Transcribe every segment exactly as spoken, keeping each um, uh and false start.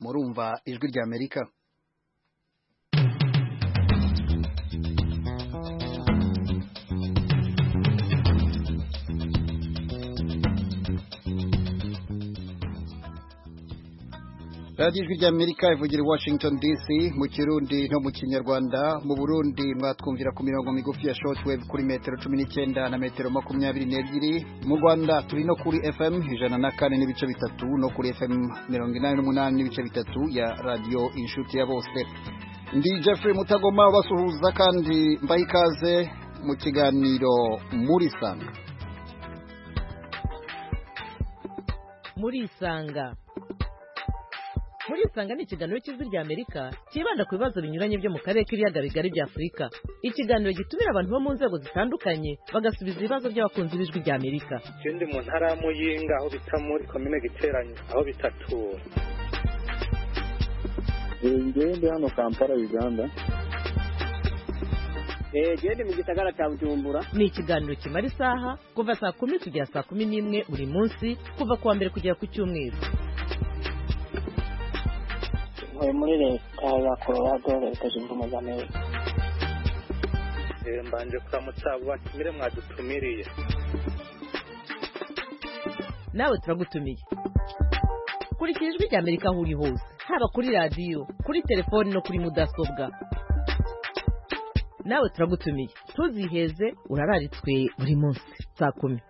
murumva ijwi rya Amerika. Radio ijwi rya Amerika ivugira Washington D C mu Kirundi no mu Kinyarwanda. Mu Burundi mwatwumvira ku mirongo migufi ya shortwave kuri metero cumi n'icyenda na metero makumyabiri n'ebyiri. Mu Rwanda turi no kuri F M ijana na kane n'ibice bitatu no kuri F M mirongo inani n'umunani n'ibice bitatu ya Radio Inshuti ya Bose. Ndi Jeffrey Mutagoma basuhuza kandi mbaye ikaze mu kiganiro muri Sanga. Muri Sanga Muri Sanga ni ikiganiro cy'ijwi rya Amerika kibanda ku bibazo binyuranye byo mu karere k'ibiyaga bigari bya Afurika. Ikiganiro gitumira abantu bo mu nzego zitandukanye bagasubiza ibibazo by'abakunzi b'ijwi rya Amerika. Ikindi mu ntara ya Muyinga aho bita muri komine Giteranyi aho bitatura. Ngende hano Kampala Uganda. Eh gende mu gisagara cya Bujumbura. Ni ikiganiro kimara isaha kuva saa kumi kugera saa kumi n'imwe buri munsi kuva kuwa mbere kugera ku cyumweru. Muri leta ya Colorado leta zunze ubumwe za Amerika. Eh mbanje kuramutsa batumire mwadutumiriye. Nawe turagutumiye. Kurikira ijwi rya Amerika aho uri hose, haba kuri radio, kuri telefone no kuri mudasobwa. Nawe turagutumiye. Tuziheze urararitswe buri munsi saa kumi.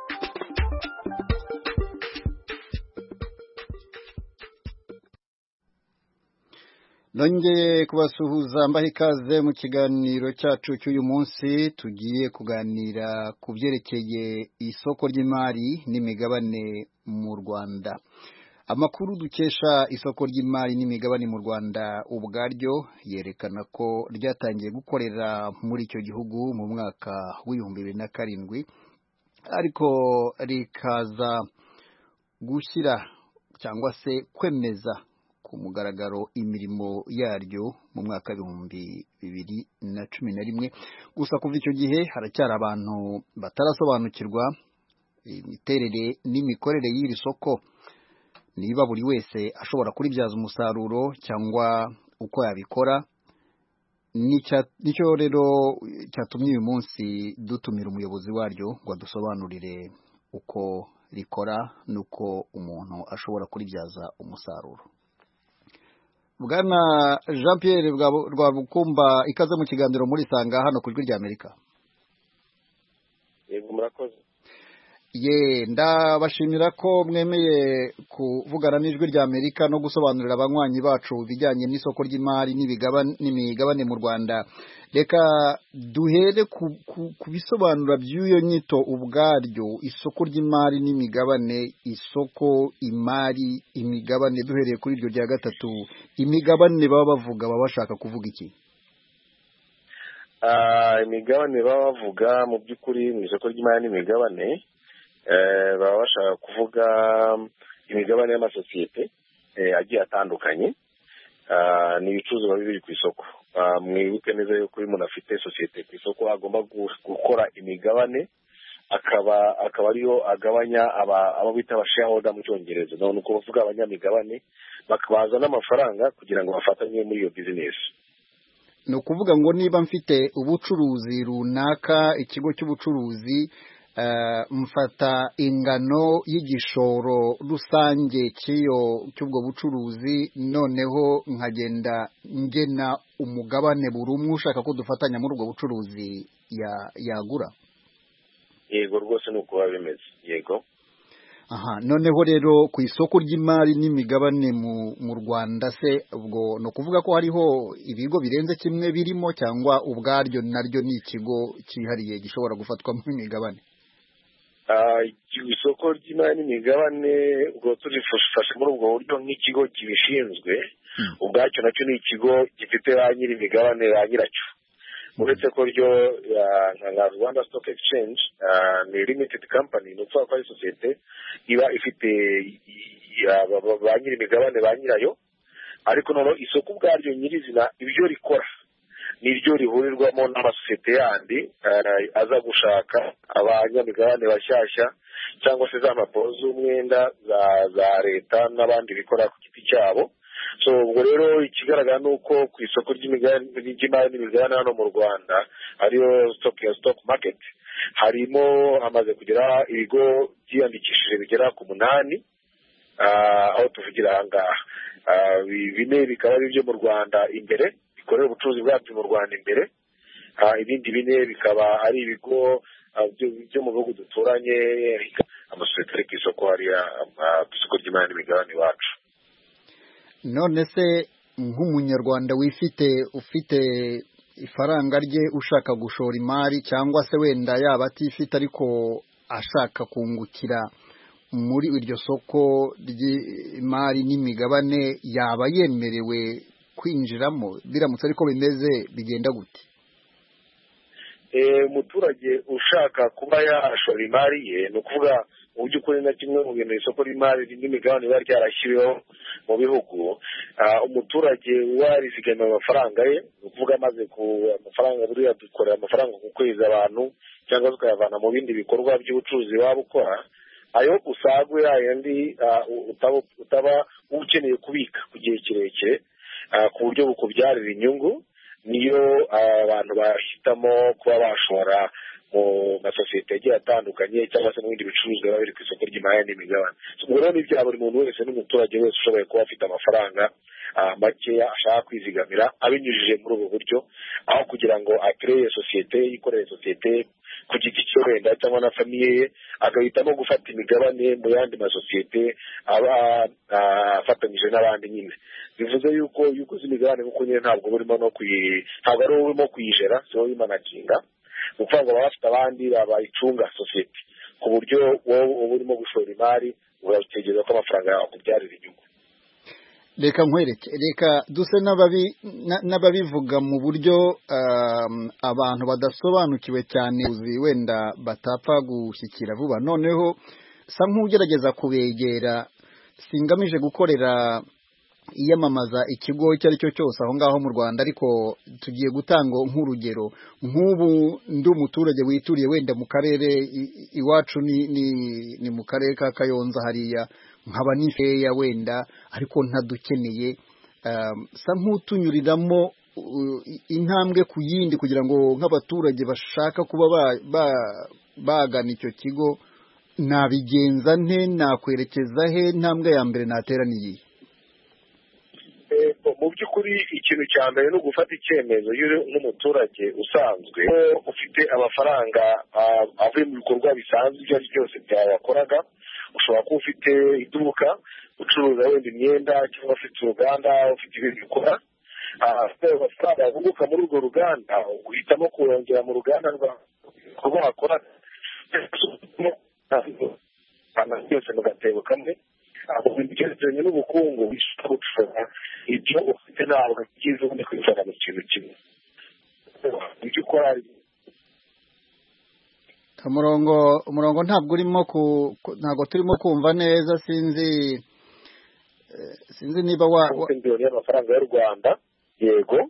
Nongeye kubasuhuza mbahe ikaze mu kiganiro cyacu cy'uyu munsi. Tugiye kuganira ku byerekeye isoko ry'imari n'imigabane mu Rwanda. Amakuru dukesha isoko ry'imari n'imigabane mu Rwanda ubwaryo yerekana ko ryatangiye gukorera muri icyo gihugu mu mwaka w'ibihumbi bibiri na karindwi, ariko rikaza gushyira cyangwa se kwemeza ku mugaragaro imirimo yaryo mu mwaka w'ibihumbi bibiri na cumi na rimwe. Gusa kuva icyo gihe haracyari abantu batarasobanukirwa imiterere n'imikorere y'iri soko, niba buri wese ashobora kuribyaza umusaruro cyangwa uko yabikora. Nicyo rero cyatumye uyu munsi dutumira umuyobozi waryo ngo adusobanurire uko rikora n'uko umuntu ashobora kuribyaza umusaruro. Bwana Jean Pierre Rwabukumba, ikaze mu kiganiro muri Sanga hano ku ijwi rya Amerika. Yego murakoze. Ye ndabashimira ko mwemeye kuvugana n'ijwi rya Amerika no gusobanurira abanywanyi bacu bijyanye n'isoko ry'imari n'imigabane mu Rwanda. Reka duhere ku bisobanura by'uyo nyito ubwaryo, isoko ry'imari n'imigabane, isoko, imari, imigabane. Duhereye kuri iryo rya gatatu, imigabane baba bavuga baba bashaka kuvuga iki? Ah, imigabane baba bavuga mu by'ukuri mu isoko ry'imari n'imigabane baba bashaka kuvuga imigabane y'amasosiyete agiye atandukanye n'ibicuruzwa biri ku isoko. Mwibuke neza yuko umuntu afite sosiyete ku isoko agomba gukora imigabane, akaba akaba ariyo agabanya abo bita abashareholder mu Cyongereza. None uko bavuga abanyamigabane bakabaza n'amafaranga kugira ngo bafatanye muri iyo business. Ni ukuvuga ngo niba mfite ubucuruzi runaka, ikigo cy'ubucuruzi, Uh, mfata ingano y'igishoro rusange cy'iyo cy'ubwo bucuruzi, noneho nkagenda ngena umugabane buri umwe ushaka ko dufatanya muri ubwo bucuruzi ya yagura. Yego rwose nuko bimeze. Yego. Aha, noneho rero ku isoko ry'imari n'imigabane mu mu Rwanda se ubwo no kuvuga ko hariho ibigo birenze kimwe birimo, cyangwa ubwaryo naryo ni ikigo cyihariye gishobora gufatwa mu imigabane? Ah, isoko ry'imari n'imigabane ubwo turifasha muri ubwo buryo nk'ikigo kibishinzwe. Ubwacyo nacyo ni ikigo gifite ba nyiri imigabane ba nyiracyo. Uretse ko ryo nka Rwanda Stock Exchange ni limited company, ni ukuvuga ko ari sosiyete iba ifite ba nyiri imigabane ba nyirayo, ariko noneho isoko ubwaryo nyirizina ibyo rikora niryo rihurirwamo n'amasosiyete yandi aza gushaka abanyamigabane bashyashya cyangwa se za mpapuro z'umwenda za za leta n'abandi bikora ku giti cyabo so ubwo rero ikigaragara ni uko ku isoko ry'imari n'imigabane hano mu Rwanda ariyo stock ya stock market harimo hamaze kugera ibigo byiyandikishije bigera ku munani aho tuvugira aha ngaha bine bikaba ari ibyo mu Rwanda imbere bikorera ubucuruzi bwabyo mu Rwanda imbere, ibindi bine bikaba ari ibigo byo mu bihugu duturanye amasosiyete ari ku isoko hariya ku isoko ry'imari n'imigabane iwacu. None se nk'umunyarwanda wifite ufite ifaranga rye ushaka gushora imari cyangwa se wenda yaba atifite ariko ashaka kungukira muri iryo soko ry'imari n'imigabane yaba yemerewe kwinjiramo? Biramutse ariko bimeze bigenda gute? Umuturage ushaka kuba yashora imari ye ni ukuvuga mu by'ukuri na kimwe mu bintu isoko ry'imari n'imigabane biba ryarashyiriweho mu bihugu, umuturage warizigama amafaranga ye ni ukuvuga amaze ku amafaranga buriya dukorera amafaranga ku kwezi abantu cyangwa tukayavana mu bindi bikorwa by'ubucuruzi waba ukora, ayo usagwe yayandi utaba ukeneye kubika ku gihe kirekire ku buryo bukubyarira inyungu, niyo abantu bahitamo kuba bashora mu masosiyete agiye atandukanye cyangwa se mu bindi bicuruzwa biba biri ku isoko ry'imari n'imigabane. Ubwo rero ni ibya buri muntu wese n'umuturage wese ushoboye kuba afite amafaranga makeya ashaka kwizigamira abinyujije muri ubu buryo, aho kugira ngo akreye sosiyete yikorere sosiyete ku giti cye wenda cyangwa na famiye ye, agahitamo gufata imigabane mu yandi masosiyete aba afatanyije n'abandi nyine. Bivuze yuko yuko imigabane kuko nyine ntabwo burimo no kuyi ntabwo ari urimo kuyijera, so imanaginga ukuvuga ngo baba bafite abandi bayicunga sosiyete ku buryo wowe uba urimo gushora imari urategereza ko amafaranga yawe akubyarira inyungu. Reka nkwereke, reka duse n'ababivuga mu buryo abantu badasobanukiwe cyane wenda batapfa gushyikira vuba. Noneho sa nk'ugerageza kubegera, singamije gukorera iyamamaza ikigo icyo ari cyo cyose aho ngaho mu Rwanda, ariko tugiye gutanga nk'urugero. Nk'ubu ndi umuturage wituriye wenda mu karere iwacu ni ni mu karere ka Kayonza hariya, nkaba nifeya wenda ariko ntadukeneye, sa nk'utunyuriramo intambwe ku yindi kugira ngo nk'abaturage bashaka kuba bagana icyo kigo nabigenza nte, nakwerekeza he, intambwe ya mbere nateraniye? Mu by'ukuri ikintu cya mbere ni ugufata icyemezo n'umuturage usanzwe ufite amafaranga avuye mu bikorwa bisanzwe ibyo ari byose byayakoraga. Ushobora kuba ufite iduka ucuruza wenda imyenda, cyangwa ufite uruganda ufite ibintu ukora, amafaranga yavuguka muri urwo ruganda uhitamo kuyongera mu ruganda rwawe wakora byose mu gatebo kamwe. Ibintu byerekeranye n'ubukungu bishobora gushora ibyo ufite ntabwo byiza ubundi kwicara mu kintu kimwe. Ibyo ukora umurongo umurongo ntabwo urimo ntabwo turimo kumva neza, sinzi sinzi niba wa amafaranga y'u Rwanda yego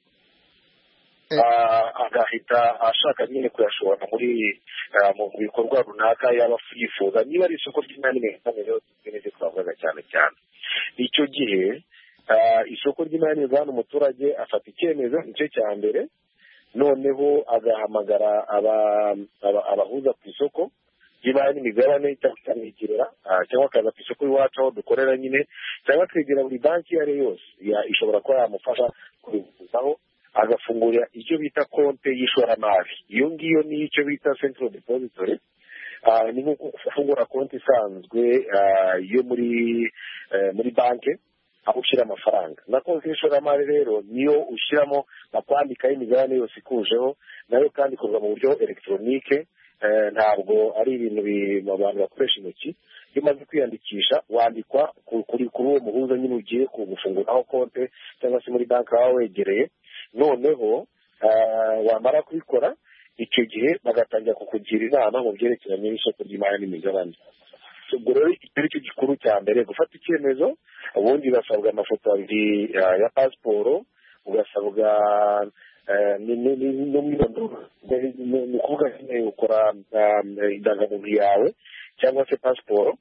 agahita ashaka nyine kuyashora muri mu bikorwa runaka yaba yifuza, niba ari isoko ry'imari n'imigabane twavugaga cyane cyane. Icyo gihe isoko ry'imari n'imigabane umuturage afata icyemezo, nicyo cya mbere. Noneho agahamagara abahuza ku isoko ry'imari n'imigabane cyangwa cyangwa akaza ku isoko iwacu aho dukorera nyine, cyangwa akegera buri banki iyo ari yo yose ishobora kuba yamufasha kubivuzaho, agafungura icyo bita konte y'ishoramari. Iyo ngiyo ni icyo bita central depository. Ni nko gufungura konti isanzwe yo muri muri banki aho ushyira amafaranga. Na konti y'ishoramari rero niyo ushyiramo bakwandikaho imigabane yose ikujeho, nayo kandi ikorwa mu buryo elegitoronike, ntabwo ari ibintu abantu bakoresha intoki. Iyo umaze kwiyandikisha wandikwa kuri uwo muhuza nyine ugiye gufunguraho konti cyangwa se muri banki waba wegereye. Noneho wamara kubikora, icyo gihe bagatangira kukugira inama mu byerekeranye n'isoko ry'imari n'imigabane. Ubwo rero icyo ari cyo gikuru cya mbere, gufata icyemezo. Ubundi ugasabwa amafoto abiri ya pasiporo, ugasabwa n'umwirondoro, ni ukuvuga nyine ukora indangamuntu yawe cyangwa se pasiporo,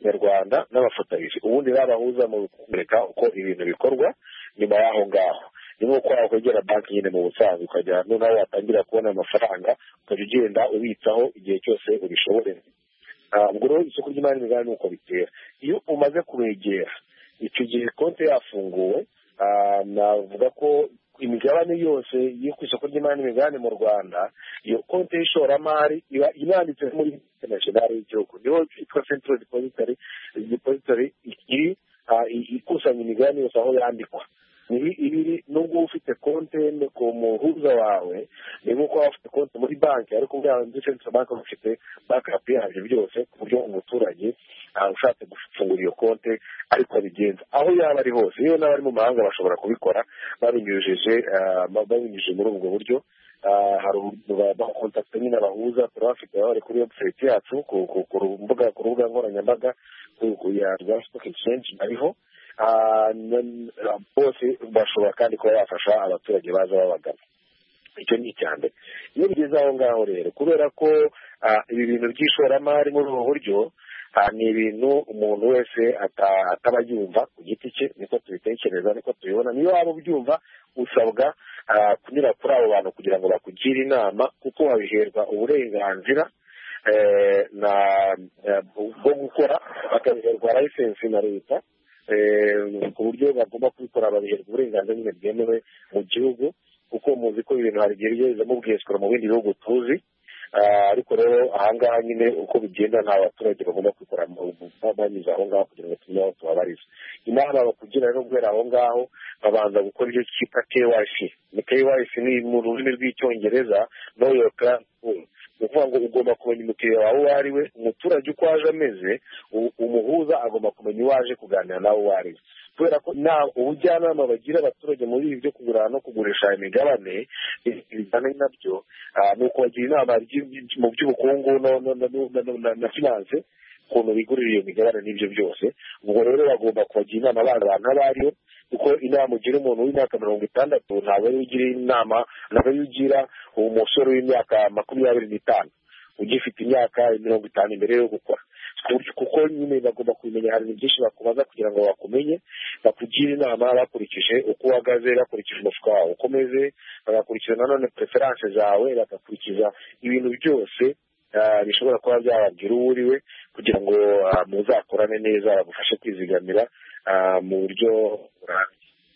nyarwanda n'abafatanyije ubundi babahuza mu kumurika uko ibintu bikorwa nyuma y'aho ngaho ni nk'uko wakwegera banki nyine mu busanzwe ukajya noneho watangira kubona amafaranga ukajya ugenda ubitsaho igihe cyose ubishoboreye. ubwo rero isoko ry'imari n'imigabane ni uko bitera. Iyo umaze kubegera icyo gihe konti yafunguwe, navuga ko imigabane yose yo ku isoko ry'imari n'imigabane mu Rwanda, iyo konti y'ishoramari iba inanditse muri international y'igihugu, niho yitwa Central Depository Depository iri ikusanya imigabane yose aho yandikwa. Ibiri nubwo ufite konti ku muhuza wawe ni nk'uko waba ufite konti muri banki, ariko ubwawe muri Central Bank ufite backup yabyo byose ku buryo umuturage ushatse gufungura iyo konti ariko abigenza aho yaba ari hose. Iyo n'abari mu mahanga bashobora kubikora babinyujije babinyujije muri ubwo buryo. hari bakontakita nyine abahuza turabafite bari kuri website yacu ku rubuga ku rubuga nkoranyambaga ya Rwanda Stock Exchange ariho. bose bashobora kandi kuba bafasha abaturage baza babagana. Icyo ni icya mbere. Iyo bigeze aho ngaho rero, kubera ko ibi bintu by'ishoramari muri ubu buryo ni ibintu umuntu wese ataba yumva ku giti cye, niko tubitekereza, niko tubibona. Niyo waba ubyumva usabwa kunyura kuri abo bantu kugira ngo bakugire inama, kuko babiherwa uburenganzira bwo gukora, bakabiherwa license na leta ku buryo bagomba kubikora, babiherwa uburenganzira nyine bwemewe mu gihugu, kuko muzi ko ibintu hari igihe bigezemo bwesukura mu bindi bihugu tuzi. ariko rero ahangaha nyine uko bigenda nta baturage bagomba kwikora banyuze aho ngaho kugira ngo tumenye aho tubabariza. Inama bakugira rero guhera aho ngaho babanza gukora ibyo cyitwa K Y C. Ni K Y C ni mu rurimi rw'icyongereza, know your client. Ni ukuvuga ngo ugomba kumenya umukiriya wawe uwo ari we, umuturage uko aje ameze, umuhuza agomba kumenya uwo aje kuganira nawe uwo ari we. Kubera ko nta ubujyanama bagira abaturage muri ibi byo kugura no kugurisha imigabane bijyanye nabyo, ni uko bagira inama mu by'ubukungu na finance ukuntu bigurira iyo migabane n'ibyo byose. Ubwo rero bagomba kubagira inama abana abantu abo aribo, kuko inama ugira umuntu w'imyaka mirongo itandatu ntabwo ariwe ugira inama, ntabwo ariwe ugira umusore w'imyaka makumyabiri n'itanu ugifite imyaka mirongo itanu imbere yo gukora, kuko nyine bagomba kubimenya. Hari byinshi bakubaza kugira ngo bakumenye, bakugire inama bakurikije uko uhagaze, bakurikije umufuka wawe uko umeze, bagakurikiza nanone preference zawe, bagakurikiza ibintu byose bishobora kuba byababwira uwo uri we, kugira ngo muzakorane neza, bagufashe kwizigamira mu buryo burambye.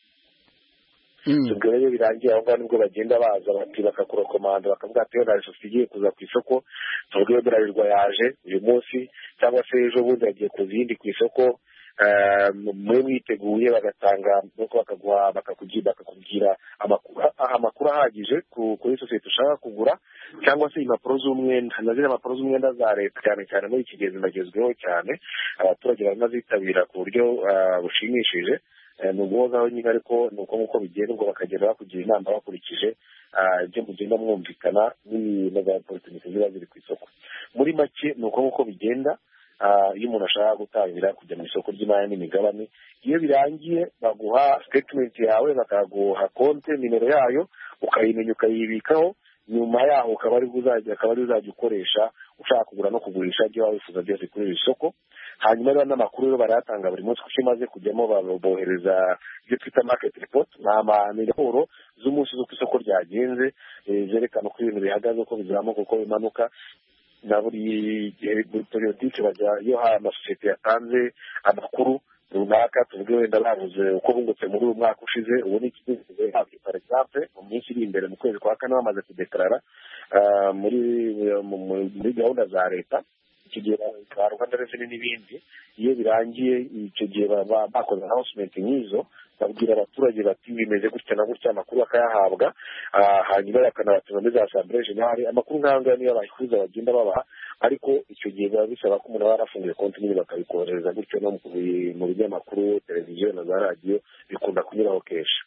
ubwo rero birangiye aho ngaho nibwo bagenda baza bati bakakurokomanda bakavuga ati yona sosiyete igiye kuza ku isoko, tuvuge yo Bralirwa yaje uyu munsi cyangwa se ejo bundi yagiye kuza iyindi ku isoko, mwe mwiteguye, bagatanga nuko bakaguha bakakugira bakakubwira amakuru ahagije kuri sosiyete ushaka kugura, cyangwa se impapuro z'umwenda. Nazira impapuro z'umwenda za leta cyane cyane muri iki gihe zinagezweho cyane, abaturage baranazitabira ku buryo bushimishije. ni uguhozaho nyine, ariko ni uko nk'uko bigenda ubwo bakagenda bakugira inama bakurikije ibyo mugenda mwumvikana n'ibintu za politiki ziba ziri ku isoko. Muri make ni uko nk'uko bigenda iyo umuntu ashaka gutangira kujya mu isoko ry'imari n'imigabane. Iyo birangiye baguha statement yawe, bakaguha konti nimero yayo, ukayimenya ukayibikaho. Nyuma yaho ukaba ari uzajya akaba ari uzajya ukoresha ushaka kugura no kugurisha ibyo waba wifuza byose kuri iri soko. Hanyuma rero n'amakuru rero barayatanga buri munsi, kuko imaze kujyamo bohereza ibyo twita market report, ni raporo z'umunsi z'uko isoko ryagenze, zerekana uko ibintu bihagaze, uko bizamuka, uko bimanuka. Na buri periodike bajya iyo hari amasosiyete yatanze amakuru runaka, tuvuge wenda bavuze uko bungutse muri uyu mwaka ushize, ubu ni ikigejeje hafi par exemple mu minsi iri imbere mu kwezi kwa kane bamaze kudekarara muri muri gahunda za leta, icyo gihe ba Rwanda Revenue n'ibindi. Iyo birangiye icyo gihe bakoze announcement nk'izo, babwira abaturage bati bimeze gutya na gutya, amakuru bakayahabwa, hanyuma bakanabatuma muri za assemblée générale. Amakuru nk'aya niyo abayifuza bagenda babaha, ariko icyo gihe biba bisaba ko umuntu aba yarafunguye konti nyine bakabikohereza gutyo no mu binyamakuru, televiziyo na za radiyo, bikunda kunyuraho kenshi.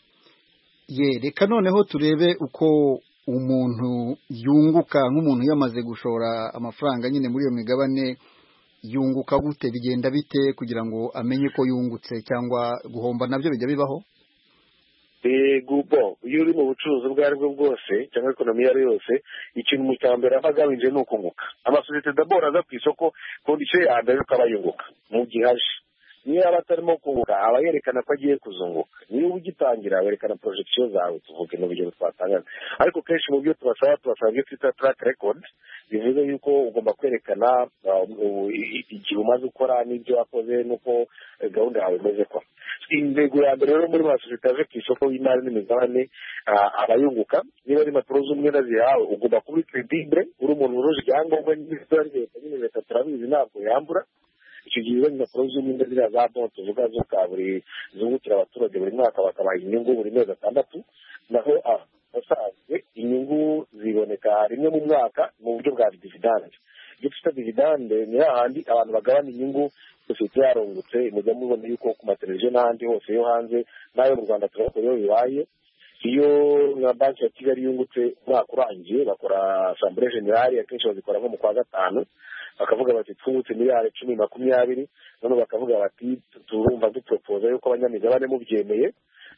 Ye reka noneho turebe uko umuntu yunguka, nk'umuntu yamaze gushora amafaranga nyine muri iyo migabane, yunguka gute, bigenda bite kugira ngo amenye ko yungutse, cyangwa guhomba nabyo bijya bibaho? gubo iyo uri mu bucuruzi ubwo ari bwo bwose cyangwa ekonomi iyo ari yose ikintu mu cyambere aba agamije ni ukunguka. amasosiyete dabora aza ku isoko kondisiyo ya mbere ukaba yunguka mu gihe aje. niyo yaba atarimo kunguka aba yerekana ko agiye kuzunguka. niyo ugitangira werekana porojegisiyo zawe, tuvuge n'urugero twatangaga. ariko kenshi mu byo tubasaba tubasaba ibyo twita track record, bivuze yuko ugomba kwerekana igihe umaze ukora n'ibyo wakoze n'uko gahunda yawe imeze kwa. intego ya mbere rero muri masosiyete aje ku isoko y'imari n'imigabane abayunguka, niba ari impapuro z'umwenda zihawe ugomba kuba uri credibile, uri umuntu wujuje ibyangombwa n'ibyo nyine leta turabizi ntabwo yambura. icyo gihe izo impapuro z'umwenda ziriya za bon tuvuga zo ka buri zungukira abaturage buri mwaka bakabaha inyungu buri mezi atandatu, naho abasanzwe inyungu ziboneka rimwe mu mwaka mu buryo bwa dividende. ibyo twita dividende ni hahandi abantu bagabana inyungu sosiyete yarungutse. mujya mubona yuko ku mateleviziyo n'ahandi hose yo hanze n'ayo mu Rwanda turabona iyo bibaye. iyo nka banki ya Kigali yungutse umwaka urangiye bakora asambure generale, akenshi bazikora nko mu kwa gatanu, bakavuga bati twungutse miliyari icumi makumyabiri, noneho bakavuga bati turumva duporopoza yuko abanyamigabane mubyemeye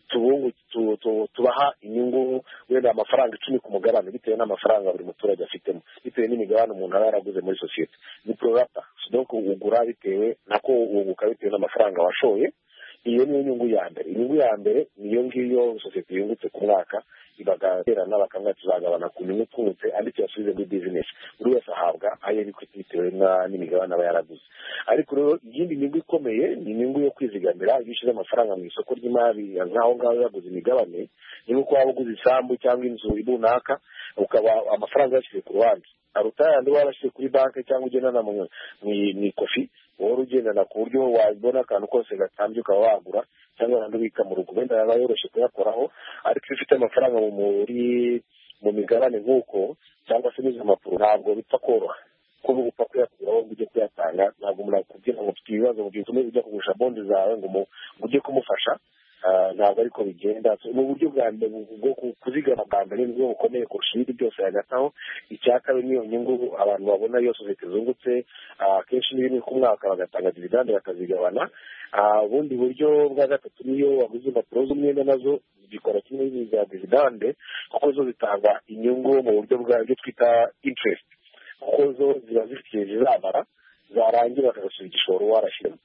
tubaha inyungu wenda amafaranga icumi ku mugabane bitewe n'amafaranga buri muturage afitemo, bitewe n'imigabane umuntu aba yaraguze muri sosiyete. ni prorata, donc ugura bitewe nako wunguka bitewe n'amafaranga washoye. iyo niyo nyungu ya mbere. inyungu ya mbere niyo ngiyo sosiyete yungutse ku mwaka, bagaterana bakamwa tuzagabana ku nyungu twungutse andi tuyasubize muri bizinesi. buri wese ahabwa ayo ari bitewe n'imigabane aba yaraguze. ariko rero iyindi nyungu ikomeye ni inyungu yo kwizigamira. iyo ushyize amafaranga mu isoko ry'imari nk'aho ngaho yaguze imigabane, ni nk'uko waba uguze isambu cyangwa inzu runaka ukaba amafaranga yashyize ku ruhande, aruta yandi waba washyize kuri banki cyangwa ugendana mu ikofi, wowe ugendana ku buryo wabona akantu kose gatambye ukaba wagura, cyangwa wandi ubika mu rugo wenda yaba yoroshye kuyakoraho. ariko iyo ufite amafaranga muri mu migabane nk'uko cyangwa se n'izo mpapuro ntabwo bipfa koroha kuba upfa kuyakuraho ngo ujye kuyatanga. ntabwo umuntu akubwira ngo ufite ibibazo mu gihe utume ujya kugurisha bondi zawe ngo ujye kumufasha, ntabwo ariko bigenda. ni uburyo bwa mbere bwo kuzigama bwa mbere nibwo bukomeye kurusha ibindi byose. hagataho icya kabiri niyo nyungu abantu babona iyo sosiyete zungutse, akenshi n'ibindi ku mwaka bagatanga dividende bakazigabana. ubundi buryo bwa gatatu niyo waguze impapuro z'umwenda nazo zikora kimwe n'iza dividende, kuko zo zitanga inyungu mu buryo bwabyo twita interest, kuko zo ziba zifite zizamara zarangira bakagasubiza igishoro warashyiramo.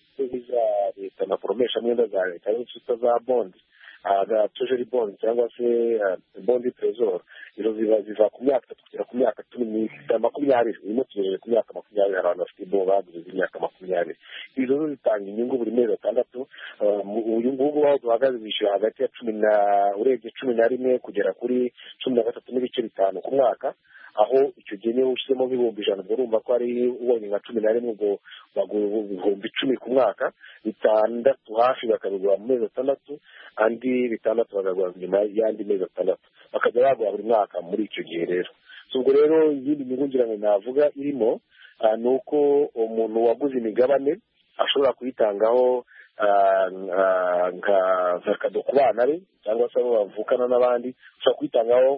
za leta na poromesha mwenda za leta n'insuta za bondi za treasury bond cyangwa se bondi trezor, izo ziba ziva ku myaka itatu kugera ku myaka cumi makumyabiri. urimo tugejeje ku myaka makumyabiri, hari abantu bafite bo baguze imyaka makumyabiri. izo zo zitanga inyungu buri mezi atandatu. uyu ngubu aho duhagaze bishyura hagati ya cumi na urebye cumi na rimwe kugera kuri cumi na gatatu n'ibice bitanu ku mwaka, aho icyo gihe niba ushyizemo nk'ibihumbi ijana ubwo urumva ko ari ubonye nka cumi na rimwe ubwo bagura ibihumbi icumi ku mwaka. bitandatu hafi bakabigura mu mezi atandatu, andi bitandatu bakagura nyuma y'andi mezi atandatu, bakajya bagura buri mwaka muri icyo gihe rero. ubwo rero iyindi nyungu ngira ngo navuga irimo ni uko umuntu waguze imigabane ashobora kuyitangaho nka kado ku bana be cyangwa se abo bavukana n'abandi, ushobora kuyitangaho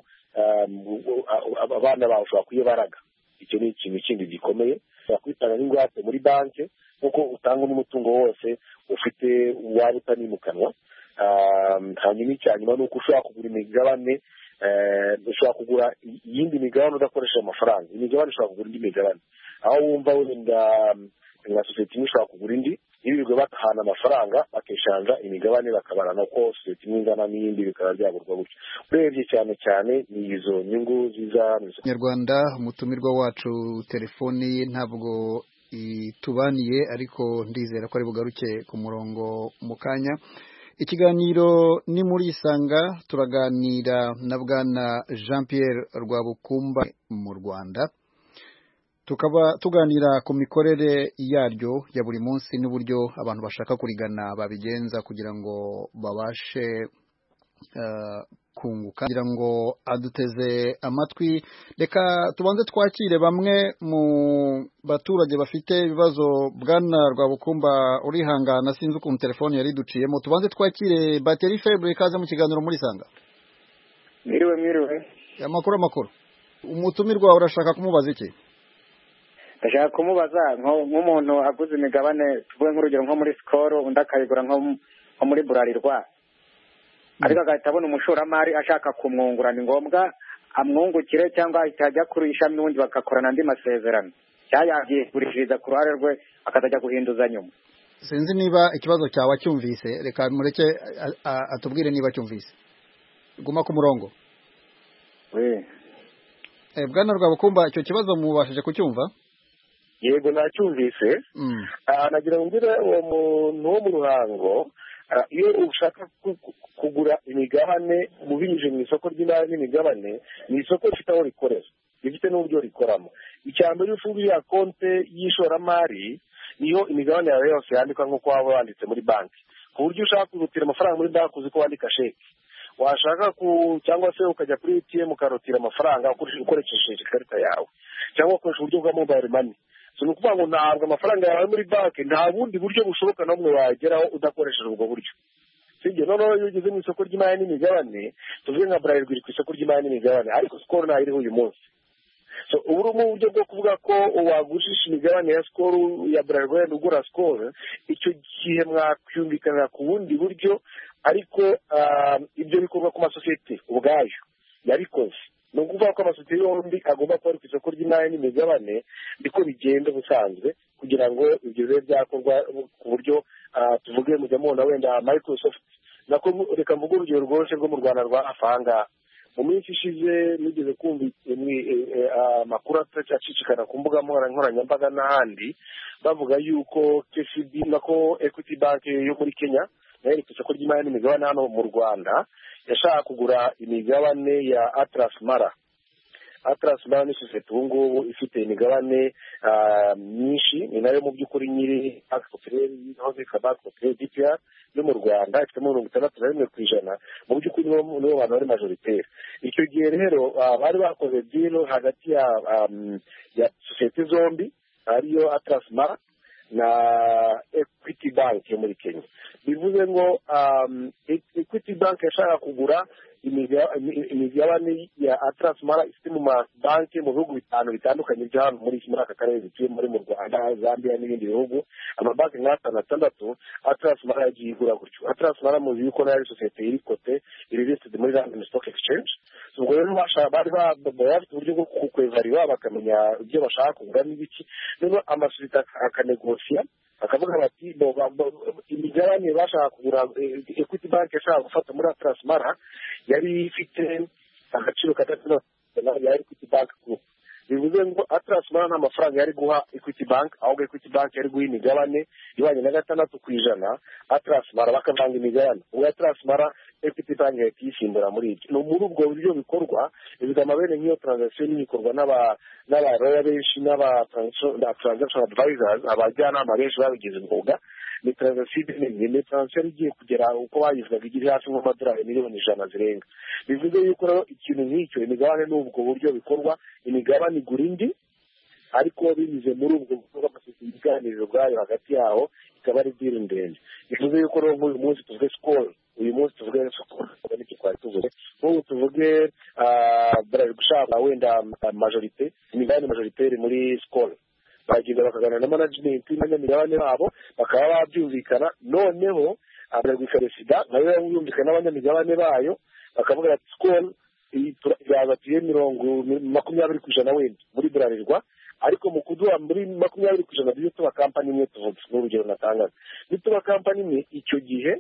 abana bawe, ushobora kuyibaraga. icyo ni ikintu kindi gikomeye. ushobora kwitanga n'ingwate muri banki nk'uko utanga n'umutungo wose ufite waba utanimukanwa. hanyuma icya nyuma ni uko ushobora kugura imigabane, ushobora kugura iyindi migabane udakoresha amafaranga. imigabane ushobora kugura indi migabane, aho wumva wenda nka sosiyete imwe ushobora kugura indi, ibigo bakahana amafaranga bakishanja imigabane bakabarana ko sosiyete imwe ingana n'iyindi bikaba byagurwa gutyo. urebye cyane cyane ni izo nyungu ziza mu Nyarwanda. umutumirwa wacu telefoni ye ntabwo itubaniye, ariko ndizera ko ari bugaruke ku murongo mu kanya. ikiganiro ni muri Isanga, turaganira na bwana Jean Pierre Rwabukumba mu Rwanda, tukaba tuganira ku mikorere yaryo ya buri munsi n'uburyo abantu bashaka kurigana babigenza kugira ngo babashe uh, kunguka. kugira ngo aduteze amatwi, reka tubanze twakire bamwe mu baturage bafite ibibazo. bwana Rwabukumba urihangana, sinzi ukuntu telefone yari duciyemo. tubanze twakire Bateri Febre, ikaze mu kiganiro muri Isanga. Mwiriwe mwiriwe. Amakuru amakuru. umutumirwa urashaka kumubaza iki? Ndashaka kumubaza nk'umuntu aguze imigabane, tuvuge nk'urugero nko muri Skol, undi akayigura nko muri Burarirwa. ariko agahita abona umushoramari ashaka kumwungura, ni ngombwa amwungukire cyangwa ahita ajya kuri ishami n'ubundi bagakorana andi masezerano, cyangwa yagurishiriza ku ruhare rwe akazajya guhinduza nyuma. Sinzi niba ikibazo cyawe cyumvise, reka mureke atubwire niba cyumvise. Guma ku murongo. we eh bwana Rwabukumba, icyo kibazo mubashije kucyumva? Yego nacyumvise. mm. ah nagira ngo ngire uwo muntu wo mu Ruhango, iyo ushaka kugura imigabane mu binyuje mu isoko ry'imari n'imigabane, ni isoko rifite aho rikorera, rifite n'uburyo rikoramo. Icyambere ufunguye ya konte y'ishoramari, niyo imigabane yawe yose yandikwa nk'uko waba wanditse muri banki, ku buryo ushaka kurutira amafaranga muri banki uzi ko wandika sheke, washaka ku cyangwa se ukajya kuri A T M ukarutira amafaranga ukoresheje ikarita yawe, cyangwa ukoresha uburyo bwa mobile money. So ni ukuvuga ngo ntabwo amafaranga yawe muri banki nta bundi buryo bushoboka n'umwe wageraho udakoresheje ubwo buryo. Sibyo, noneho iyo ugeze mu isoko ry'imari n'imigabane, tuvuge nka Bralirwa iri ku isoko ry'imari n'imigabane, ariko Skol ntayo iriho uyu munsi. So ubu mu buryo bwo kuvuga ko wagushisha imigabane ya Skol ya Bralirwa yenda ugura Skol, icyo gihe mwakwumvikanira ku bundi buryo, ariko ibyo bikorwa ku masosiyete ubwayo yabikoze. Ni ukuvuga ko amasosiyete yombi agomba kuba ari ku isoko ry'imari n'imigabane, ndiko bigenda busanzwe, kugira ngo ibyo bibe byakorwa ku buryo tuvuge mujya mubona wenda Microsoft, nako reka mvuge urugero rwose rwo mu Rwanda rwa afanga. Mu minsi ishize nigeze kumva amakuru acicikana ku mbuga nkoranyambaga n'ahandi, bavuga yuko K C B nako Equity Bank yo muri Kenya nayo iri ku isoko ry'imari n'imigabane hano mu Rwanda, yashaka kugura imigabane ya Atlas Mara. Atlas Mara ni sosiyete ubu ngubu ifite imigabane myinshi, ni nayo mu by'ukuri nyiri Akopireri hoze Kabakopireri D P R yo mu Rwanda, ifite mirongo itandatu na rimwe ku ijana, mu by'ukuri nibo bantu bari majoritaire. Icyo gihe rero bari bakoze deal hagati ya ya sosiyete zombi, ariyo Atlas Mara na Equity Bank yo muri Kenya. Bivuze ngo Equity Bank yashaka kugura imigabane ya Atlas Mara ifite mu mabanki mu bihugu bitanu bitandukanye bya hano muri muri aka karere bituye muri mu Rwanda, Zambia n'ibindi bihugu, amabanki nk'atanu atandatu. Atlas Mara yagiye igura gutyo. Atlas Mara muzi yuko nayo sosiyete iri kote, iri listed muri London Stock Exchange. So ubwo rero bari bafite uburyo bwo kukwevariwa bakamenya ibyo bashaka kugura n'ibiki, rero amasosiyete akanegosiya akavuga bati imigabane bashaka kugura Equity Bank yashaka gufata muri Atlas Mara yari ifite agaciro kadafite ya Equity Bank Group. Bivuze ngo Atlas Mara nta mafaranga yari guha Equity Bank, ahubwo Equity Bank yari guha imigabane ibanye na gatandatu ku ijana Atlas Mara bakavanga imigabane. Ubwo Atlas Mara Equity Bank yahita yisimbura muri ibyo. No muri ubwo buryo bikorwa, ibigama bene nk'iyo transaction bikorwa n'aba n'aba lawyer benshi n'aba transaction advisors, abajyanama benshi babigize umwuga. Ni transaction ni transaction igiye kugera uko bayivuga igiri hafi nk'amadolari miliyoni ijana zirenga. Bivuze yuko rero ikintu nk'icyo imigabane n'ubwo buryo bikorwa, imigabane igura indi, ariko binyuze muri ubwo buryo bw'amasosiyete ibiganiro bwayo hagati yaho ikaba ari deal ndende. Bivuze yuko rero nk'uyu munsi tuvuge Skol, uyu munsi tuvuge Skol n'iki twari tuvuge, nk'ubu tuvuge Bralirwa gushaka wenda majorite, imigabane majoritaire muri Skol, bagenda bakaganira na management n'abanyamigabane babo bakaba babyumvikana, noneho Bralirwa ikaresida nayo yumvikana n'abanyamigabane bayo bakavuga ati Skol yazatiye mirongo makumyabiri ku ijana wenda muri Bralirwa, ariko mu kuduha muri makumyabiri ku ijana tuba kampani imwe, tuvuga n'urugero natangaza, nituba kampani imwe, icyo gihe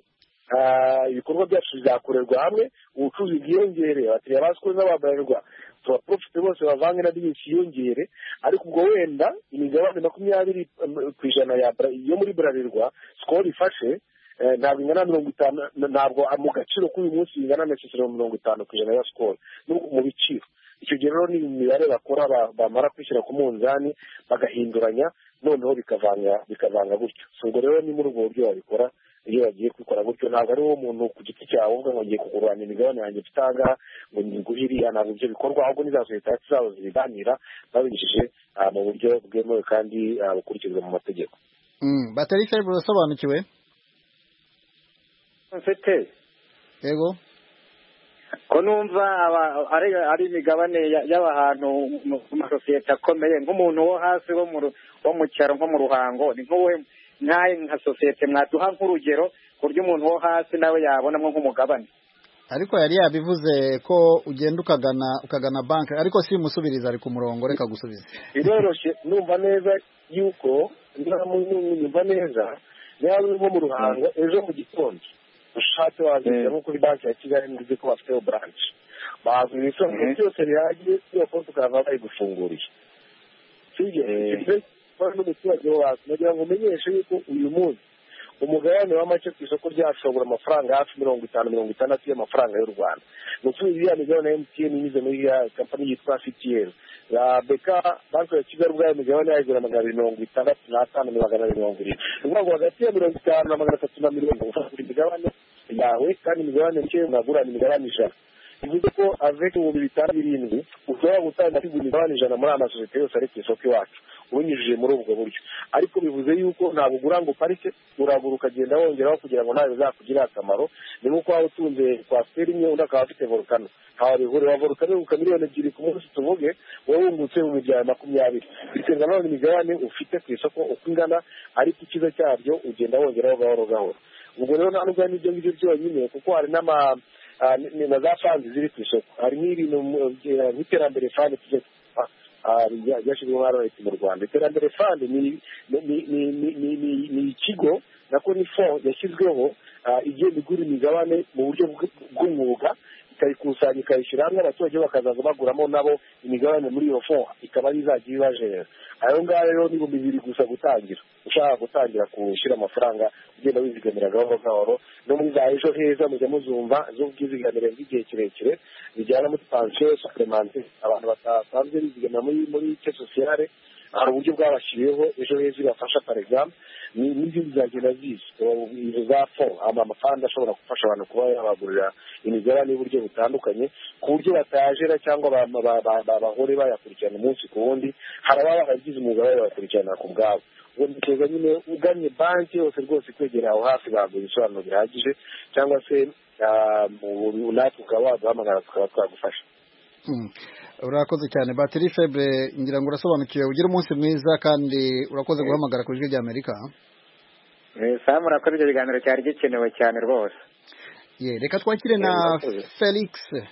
ibikorwa byacu bizakorerwa hamwe, ubucuruzi bwiyongere, abakiriya ba Skol n'aba Bralirwa tuba profite bose bavange na byinshi yongere, ariko ubwo wenda imigabane makumyabiri ku ijana yo muri Bralirwa Skol ifashe ntabwo ingana mirongo itanu, ntabwo mu gaciro k'uyu munsi ingana na mirongo itanu ku ijana ya Skol mu biciro. Icyo gihe rero ni imibare bakora, bamara kwishyira ku munzani bagahinduranya, noneho bikavanga bikavanga gutyo. So ubwo rero ni muri ubwo buryo babikora. Iyo bagiye kubikora gutyo, ntabwo ari wo muntu ku giti cyawe uvuga ngo ngiye kugurana imigabane yanjye mfite aha ngo nyiguhiriya, ntabwo ibyo bikorwa, ahubwo n'iza sosiyete zabo zibiganira babinyujije mu buryo bwemewe kandi bukurikizwa mu mategeko. Batari Faible urasobanukiwe? Mfite yego ko numva ari ari imigabane y'abantu mu masosiyete akomeye, nk'umuntu wo hasi wo mu cyaro nko mu Ruhango, ni nk'uwe nkaye nka sosiyete mwaduha nk'urugero ku buryo umuntu wo hasi nawe yabonamo nk'umugabane. ariko yari yabivuze ko ugenda ukagana ukagana banki ariko si umusubiriza ari ku murongo reka gusubiza biroroshye numva neza yuko numva neza niba nko mu Ruhango ejo mu gitondo ushatse wazajya nko kuri banki ya Kigali nzi ko bafiteho branch bazi ibisonga byose bihagije iyo konti ukava bayigufunguriye sibyo kandi n'umuturage wacu nagira ngo umenyeshe yuko uyu munsi umugabane w'amake ku isoko ryashobora amafaranga hafi mirongo itanu mirongo itandatu y'amafaranga y'u Rwanda ni ukuvuga iriya migabane ya M T N inyuze muri ya kampani yitwa C T L ya Beka banki ya Kigali ubwayo migabane yayigura magana abiri mirongo itandatu n'atanu magana abiri mirongo irindwi ni ukuvuga ngo hagati ya mirongo itanu na magana atatu na mirongo ufata buri migabane yawe kandi imigabane mike unagura ni imigabane ijana bivuze ko avec ibihumbi bitanu birindwi ushobora gutanga kugura imigabane ijana muri aya masosiyete yose ari ku isoko iwacu ubinyujije muri ubwo buryo ariko bivuze yuko ntabwo ugura ngo parike uragura ukagenda wongeraho kugira ngo nawe bizakugirire akamaro ni nk'uko waba utunze kwasiteri imwe undi akaba afite volcano ntawe bihurira volcano yunguka miliyoni ebyiri ku munsi tuvuge wowe wungutse mu bya makumyabiri biterwa n'aho imigabane ufite ku isoko uko ingana ariko ikiza cyabyo ugenda wongeraho gahoro gahoro ubwo rero nta n'ubwo n'ibyo ngibyo byonyine kuko hari n'ama na za fandi ziri ku isoko hari nk'ibintu nk'iterambere fandi tujya ryashyizweho na leta mu Rwanda iterambere fandi ni ikigo nako ni fond yashyizweho igenda igura imigabane mu buryo bw'umwuga ikayikusanya ikayishyira hamwe abaturage bakazaza baguramo nabo imigabane muri iyo fond ikaba ari izajya ibibajera ayo ngayo rero ni ibihumbi bibiri gusa gutangira ushaka gutangira gushyira amafaranga ugenda wizigamira gahoro gahoro no muri za ejo heza mujya muzumva z'ubwizigamire bw'igihe kirekire bijyana muri pansiyo supplémentaire abantu batasanzwe bizigamira muri muri ke sociale hari uburyo bwabashyiriyeho ejo heza ibafasha par exemple n'izindi zagenda ziza izo za fond amafaranga ashobora gufasha abantu kuba yabagurira imigabane y'uburyo butandukanye ku buryo batajera cyangwa bahore bayakurikirana umunsi ku wundi hari ababa baragize umwuga bayakurikirana ku bwabo ubwo niteza nyine uganye banki yose rwose kwegera aho hafi baguha ibisobanuro bihagije cyangwa se natwe ukaba waduhamagara tukaba twagufasha urakoze cyane bateri febre ngira ngo urasobanukiwe ugira umunsi mwiza kandi urakoze guhamagara ku ijwi rya Amerika Sam urakoze icyo kiganiro cyari gikenewe cyane rwose ye reka twakire na Felix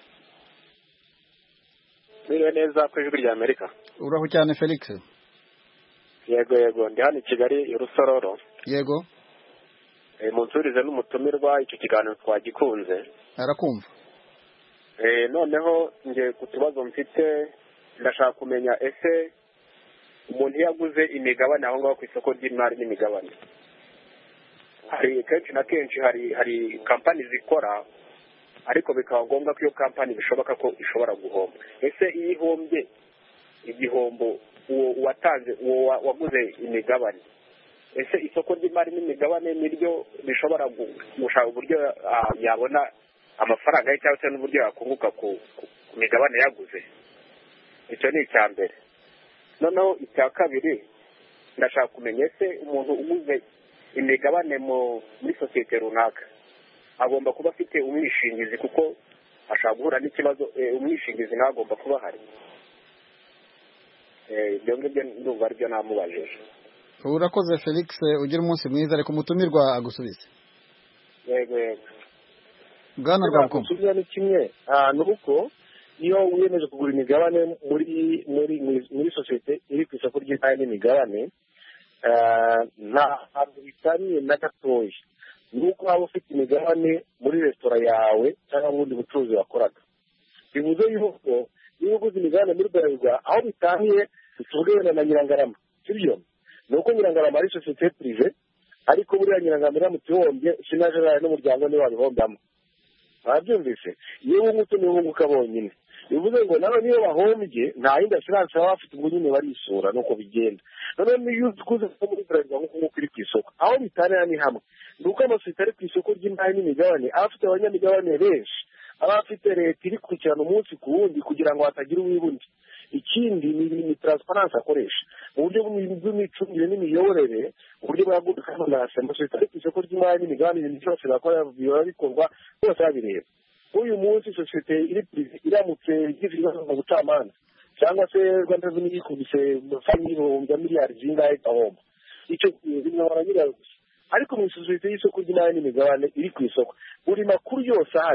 Mwiriwe neza ku ijwi rya Amerika uraho cyane Felix yego yego ndi hano i Kigali i Rusororo yego eh munsurize n'umutumirwa icyo kiganiro twagikunze arakumva eh noneho nge ku tubazo mfite ndashaka kumenya ese umuntu yaguze imigabane aho ngaho ku isoko ry'imari n'imigabane hari kenshi na kenshi hari hari kampani zikora ariko bikaba ngombwa ko iyo kampani bishoboka ko ishobora guhomba ese iyo ihombye igihombo uwo watanze uwo waguze imigabane ese isoko ry'imari n'imigabane niryo bishobora gushaka uburyo yabona amafaranga ye cyangwa se n'uburyo yakunguka ku migabane yaguze icyo ni icya mbere noneho icya kabiri ndashaka kumenya ese umuntu uguze imigabane muri sosiyete runaka agomba kuba afite umwishingizi kuko ashaka guhura n'ikibazo umwishingizi nawe agomba kuba ahari ibyo ngibyo ndumva aribyo namubajije urakoze Felix ugira umunsi mwiza ariko umutumirwa agusubize yego yego bwana rwabukumva gusubiza ni kimwe ni uko iyo wiyemeje kugura imigabane muri muri muri sosiyete iri ku isoko ry'imari n'imigabane ntabwo bitaniye na gatoya ni uko waba ufite imigabane muri resitora yawe cyangwa mu bundi bucuruzi wakoraga bivuze yuko niba uguze imigabane muri Bralirwa aho bitaniye tuvuge wenda na Nyirangarama sibyo ni uko Nyirangarama ari sosiyete pirive ariko buriya Nyirangarama iramutse ihombye sinajeraye n'umuryango niwe wabihombamo barabyumvise iyo wungutse niwe wunguka bonyine bivuze ngo nawe niyo bahombye nta yindi asiranse baba bafite ubwo nyine barisura nuko bigenda noneho niyo uguze muri Bralirwa nk'uko nguko iri ku isoko aho bitanira ni hamwe ni uko amasosiyete ari ku isoko ry'imari n'imigabane aba afite abanyamigabane benshi aba afite leta iri gukurikirana umunsi ku wundi kugira ngo hatagira uwibundi ikindi ni transparency akoresha mu buryo bw'imicungire n'imiyoborere uburyo bwa good governance amasosiyete ari ku isoko ry'imari n'imigabane ibintu byose bakora biba bikorwa bose babireba uyu munsi sosiyete iri iramutse igize ibibazo mu bucamanza cyangwa se Rwanda Revenue yikubise fayini y'ibihumbi miliyari zingahe igahomba icyo binabara nyirayo gusa ariko mu isosiyete y'isoko ry'imari n'imigabane iri ku isoko buri makuru yose ahari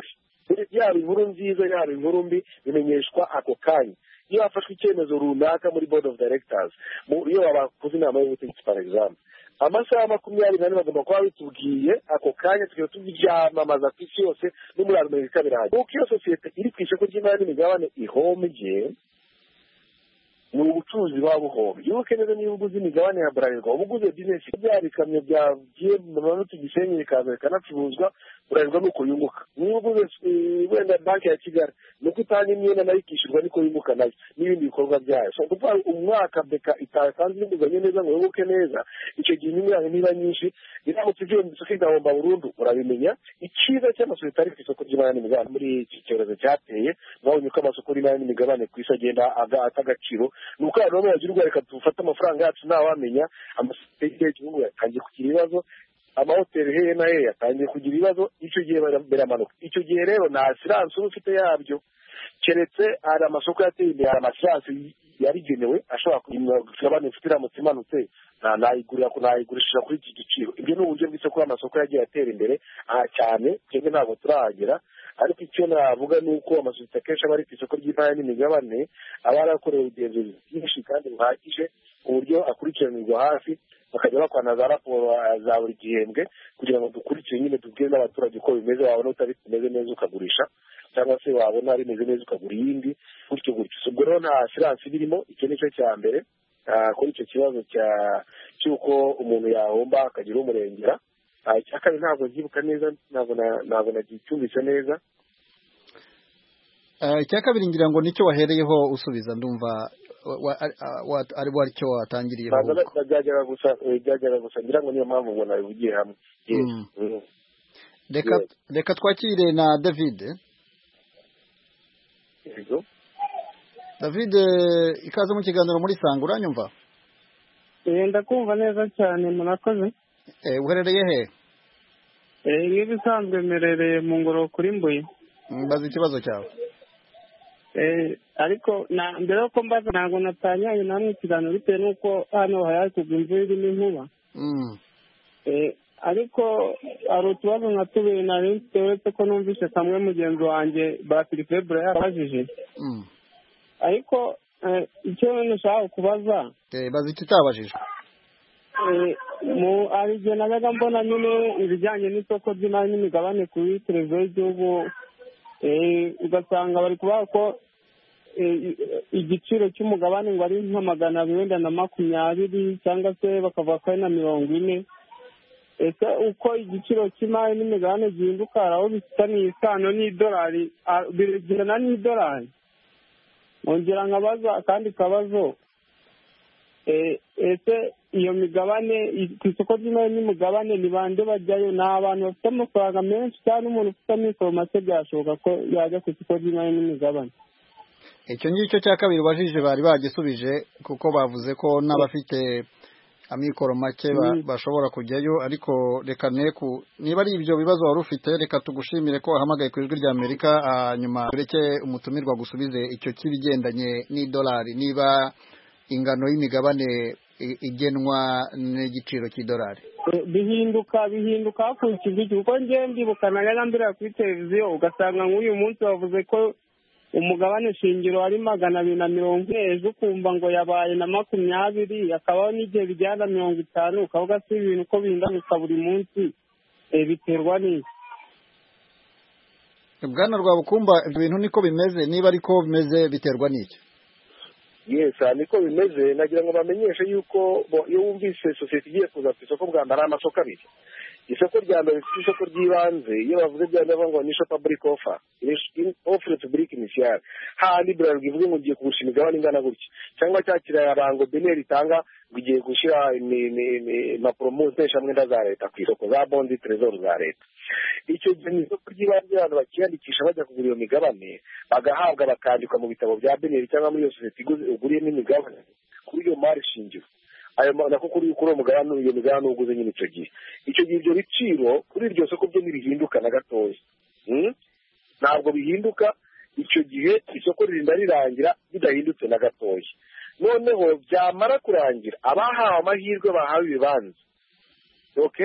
yaba inkuru nziza yaba inkuru mbi bimenyeshwa ako kanya. Iyo hafashwe icyemezo runaka muri board of directors, iyo bakoze inama y'ubutegetsi for example, amasaha makumyabiri n'ane bagomba kuba bitubwiye ako kanya, tukaba tubyamamaza ku isi yose no muri Amerika birahari. Kuko iyo sosiyete iri ku isoko ry'imari n'imigabane ihombye, ni ubucuruzi buba buhombye. Iyo ukeneye niba uguze imigabane ya Bralirwa, uba uguze bizinesi bya bikamyo byagiye mu manutu Gisenyi bikaza bikanacuruzwa, Bralirwa nuko yunguka. Niba uguze wenda banki ya Kigali, nuko itanga imyenda nayo ikishyurwa niko yunguka nayo n'ibindi bikorwa byayo. So kuva umwaka beka itasanze inguzanyo neza ngo yunguke neza, icyo gihe inyungu yawe niba nyinshi, iramutse ivuye mu isoko igahomba burundu, urabimenya. Icyiza cy'amasosiyete ari ku isoko ry'imari n'imigabane muri iki cyorezo cyateye, mwabonye ko amasoko y'imari n'imigabane ku isi agenda ata agaciro. Ni uko abantu bagirwa reka dufate amafaranga yacu ntawamenya, amasosiyete y'igihugu yatangiye kugira ibibazo, amahoteli hehe na hehe yatangiye kugira ibibazo, icyo gihe biramanuka. Icyo gihe rero nta siransi uba ufite yabyo, keretse hari amasoko yateye imbere, hari amasiransi yarigenewe ashobora kugabanya inshuti iramutse imanutse nayigurira nayigurishije kuri iki giciro. Ibyo ni uburyo bw'isoko y'amasoko yagiye atera imbere cyane, twebwe ntabwo turahagera. Ariko icyo navuga ni uko amasosiyete akenshi aba ari ku isoko ry'imari n'imigabane aba yarakorewe ubugenzuzi bwinshi kandi buhagije, ku buryo akurikiranirwa hafi, bakajya bakwana za raporo za buri gihembwe kugira ngo dukurikire nyine tubwire n'abaturage uko bimeze, wabona utari bimeze neza ukagurisha, cyangwa se wabona bimeze neza ukagura iyindi, gutyo gutyo. Ubwo rero nta siransi birimo, icyo ni cyo cya mbere kuri icyo kibazo cy'uko umuntu yahomba akagira umurengera. Icya kabiri ntabwo nkibuka neza, ntabwo nagicumbitse neza. Icya kabiri ngira ngo nicyo wahereyeho usubiza, ndumva ari bo aricyo watangiriyeho. byajyaga gusa byajyaga gusa ngira ngo niyo mpamvu ngo nabivugiye hamwe. Reka twakire na David. David, ikaze mu kiganiro muri Sanga, uranyumva? Ndakumva neza cyane, murakoze. Uherereye he? Nk'ibisanzwe mmerereye mu Ngoro kuri Mbuye. Mbaza ikibazo cyawe. Ariko mbere yuko mbaza ntabwo natanyanye namwe ikiganiro bitewe n'uko hano hari kugwa imvura irimo inkuba. Ariko hari utubazo nka tubiri nari mfite, uretse ko numvise kamwe mugenzi wanjye Batiri Bura yarabajije. Ariko icyo nashaka kubaza, baza icyo utabajije. hari igihe nabaga mbona nyine ibijyanye n'isoko ry'imari n'imigabane kuri televiziyo y'igihugu, ugasanga bari kuvuga ko igiciro cy'umugabane ngo ari nka magana abiri wenda na makumyabiri, cyangwa se bakavuga ko ari na mirongo ine. Ese uko igiciro cy'imari n'imigabane gihinduka, hari aho bifitaniye isano n'idolari, bigendana n'idolari? Nongera nkabaza akandi kabazo, ese iyo migabane ku isoko ry'imari n'imigabane ni bande bajyayo? Ni abantu bafite amafaranga menshi cyangwa umuntu ufite amikoro make byashoboka ko yajya ku isoko ry'imari n'imigabane? Icyo ngicyo cya kabiri bajije bari bagisubije, kuko bavuze ko n'abafite amikoro make bashobora kujyayo. Ariko reka neku niba ari ibyo bibazo wari ufite, reka tugushimire ko wahamagaye ku ijwi rya Amerika, hanyuma tureke umutumirwa gusubize icyo kibigendanye n'idolari, niba ingano y'imigabane igenwa n'igiciro cy'idolari. bihinduka bihinduka hakurikijwe iki? Kuko njye ndibuka najyaga mbere kuri televiziyo, ugasanga nk'uyu munsi bavuze ko umugabane shingiro ari magana abiri na mirongo ine, ejo ukumva ngo yabaye na makumyabiri, akabaho n'igihe bijyana na mirongo itanu, ukavuga si ibintu uko bihinduka buri munsi, biterwa n'iki? Bwana Rwabukumba, ibyo bintu niko bimeze? Niba ariko bimeze biterwa n'iki? Yes, niko bimeze. Nagira ngo bamenyeshe yuko iyo wumvise sosiyete igiye kuza ku isoko bwa mbere ari amasoko abiri. Isoko rya mbere rifite isoko ry'ibanze, iyo bavuze bya ndavuga ngo ni public offer, offer to public initial, handi Bralirwa ivuga ngo ugiye kugusha imigabane ingana gutya, cyangwa cyakira abantu Beneri itanga ngo igiye gushyira impapuro mpuzamwenda za leta ku isoko, za bondi trezor za leta. Icyo gihe ni isoko ry'ibanze, abantu bakiyandikisha bajya kugura iyo migabane, bagahabwa bakandikwa mu bitabo bya Beneri cyangwa muri iyo sosiyete uguriyemo imigabane kuri iyo mari shingiro. Ayo nako kuri kuri uwo mugabane, iyo migabane uguze nyine icyo gihe. Icyo gihe ibyo biciro kuri iryo soko byo ntibihinduka na gatoya. Ntabwo bihinduka. Icyo gihe isoko ririnda rirangira bidahindutse na gatoya. Noneho byamara kurangira, abahawe amahirwe bahawe ibibanza, okay,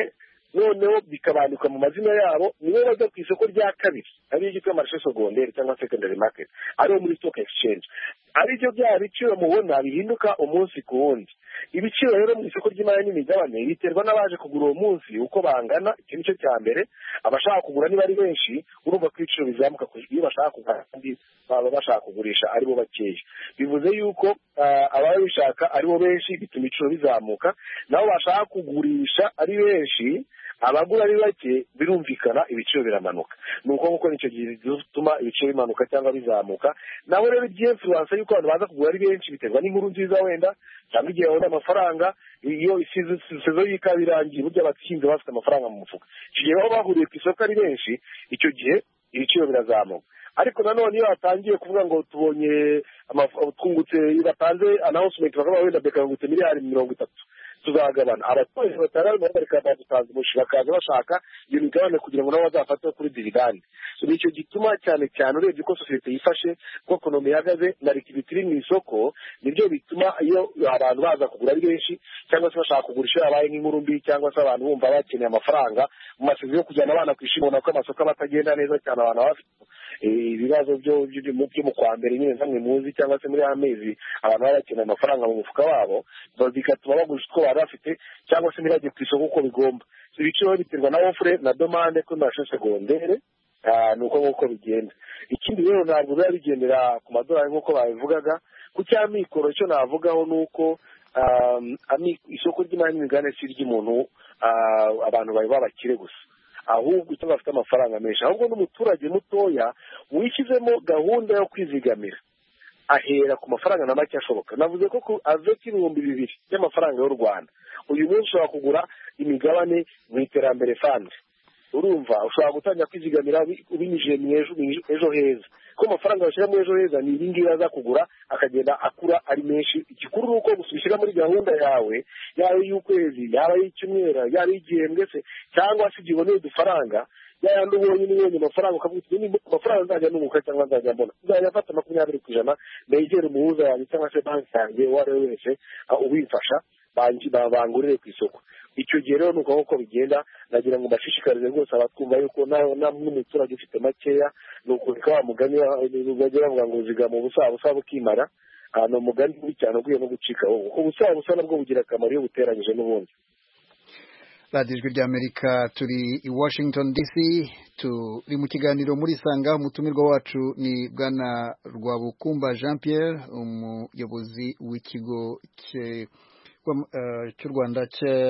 noneho bikabandikwa mu mazina yabo, nibo bajya ku isoko rya kabiri ariyo ryitwa marishe segonderi cyangwa secondary market, ariyo muri stock exchange. Aribyo bya biciro mubona bihinduka umunsi ku wundi. Ibiciro rero mu isoko ry'imari n'imigabane biterwa n'abaje kugura uwo munsi uko bangana. Iki nicyo cya mbere. Abashaka kugura niba ari benshi, urumva ko ibiciro bizamuka, iyo bashaka kugura kandi baba bashaka kugurisha aribo bakeya. Bivuze yuko ababishaka aribo benshi, bituma ibiciro bizamuka. Nabo bashaka kugurisha ari benshi, abagura ari bake, birumvikana ibiciro biramanuka. Nuko nk'uko nicyo gihe gituma ibiciro bimanuka cyangwa bizamuka. Naho rero iby'influence yuko abantu baza kugura ari benshi biterwa n'inkuru nziza wenda, cyangwa igihe babona amafaranga, iyo isizo y'ikawa birangiye burya abahinzi bafite amafaranga mu mufuka. Icyo gihe baba bahuriye ku isoko ari benshi, icyo gihe ibiciro birazamuka. Ariko nanone iyo batangiye kuvuga ngo tubonye twungutse, batanze announcement bakavuga wenda bekangutse miliyari mirongo itatu, tuzagabana. Abaturage batari bareka badutanze umushi bakaza bashaka iyo migabane kugira ngo nabo bazafate kuri dividende. So nicyo gituma cyane cyane urebye ko sosiyete yifashe, ko ekonomi ihagaze na liquidity iri mu isoko, nibyo bituma iyo abantu baza kugura ari benshi, cyangwa se bashaka kugurisha yabaye nk'inkuru mbi, cyangwa se abantu bumva bakeneye amafaranga mu masezerano yo kujyana abana ku ishuri, ubona ko amasoko batagenda neza cyane, abantu bafite ibibazo byo mu kwa mbere nyine namwe muzi, cyangwa se muri amezi abantu baba bakeneye amafaranga mu mufuka wabo, bigatuma bagurisha utwo bari bafite, cyangwa se ntibajye ku isoko uko bigomba. Ibiciro biterwa na ofure na domande kuri marishe segondere, ni uko nk'uko bigenda. Ikindi rero ntabwo biba bigendera ku madolari nk'uko babivugaga. Ku cy'amikoro cyo navugaho ni uko isoko ry'imari n'imigabane si iry'umuntu abantu bari babakire gusa, ahubwo icyo bafite amafaranga menshi, ahubwo n'umuturage mutoya wishyizemo gahunda yo kwizigamira ahera ku mafaranga na make ashoboka. Navuze ko aveka ibihumbi bibiri by'amafaranga y'u Rwanda uyu munsi ushobora kugura imigabane mu iterambere fund. Urumva ushobora gutangira kwizigamira ubinyujije mu ejo heza, ko amafaranga bashyira mu ejo heza ni ibingibi aza kugura akagenda akura ari menshi. Igikuru ni uko gusubishyira muri gahunda yawe, yaba y'ukwezi, yaba y'icyumweru, yaba y'igihembwe se, cyangwa se igihe uboneye udufaranga, yayandi ubonye n'ubonye amafaranga ukavuga uti niba amafaranga nzajya nunguka cyangwa nzajya mbona, nzajya afata makumyabiri ku ijana, negere umuhuza wanjye cyangwa se banki yanjye uwo ari we wese ubimfasha bangurire ku isoko. Icyo gihe rero nuko nk'uko bigenda, nagira ngo mbashishikarize rwose abatwumva yuko n'umuturage ufite makeya ni ukureka wa mugani bajya bavuga ngo zigama ubusa busa bukimara. Ni umugani mubi cyane ugiye no gucika wowe, kuko ubusa busa nabwo bugira akamaro iyo buteranyije n'ubundi. radiyo ijwi ry'Amerika, turi i Washington D C, turi mu kiganiro muri Sanga. Umutumirwa wacu ni bwana Rwabukumba Jean Pierre, umuyobozi w'ikigo cye cy'u Rwanda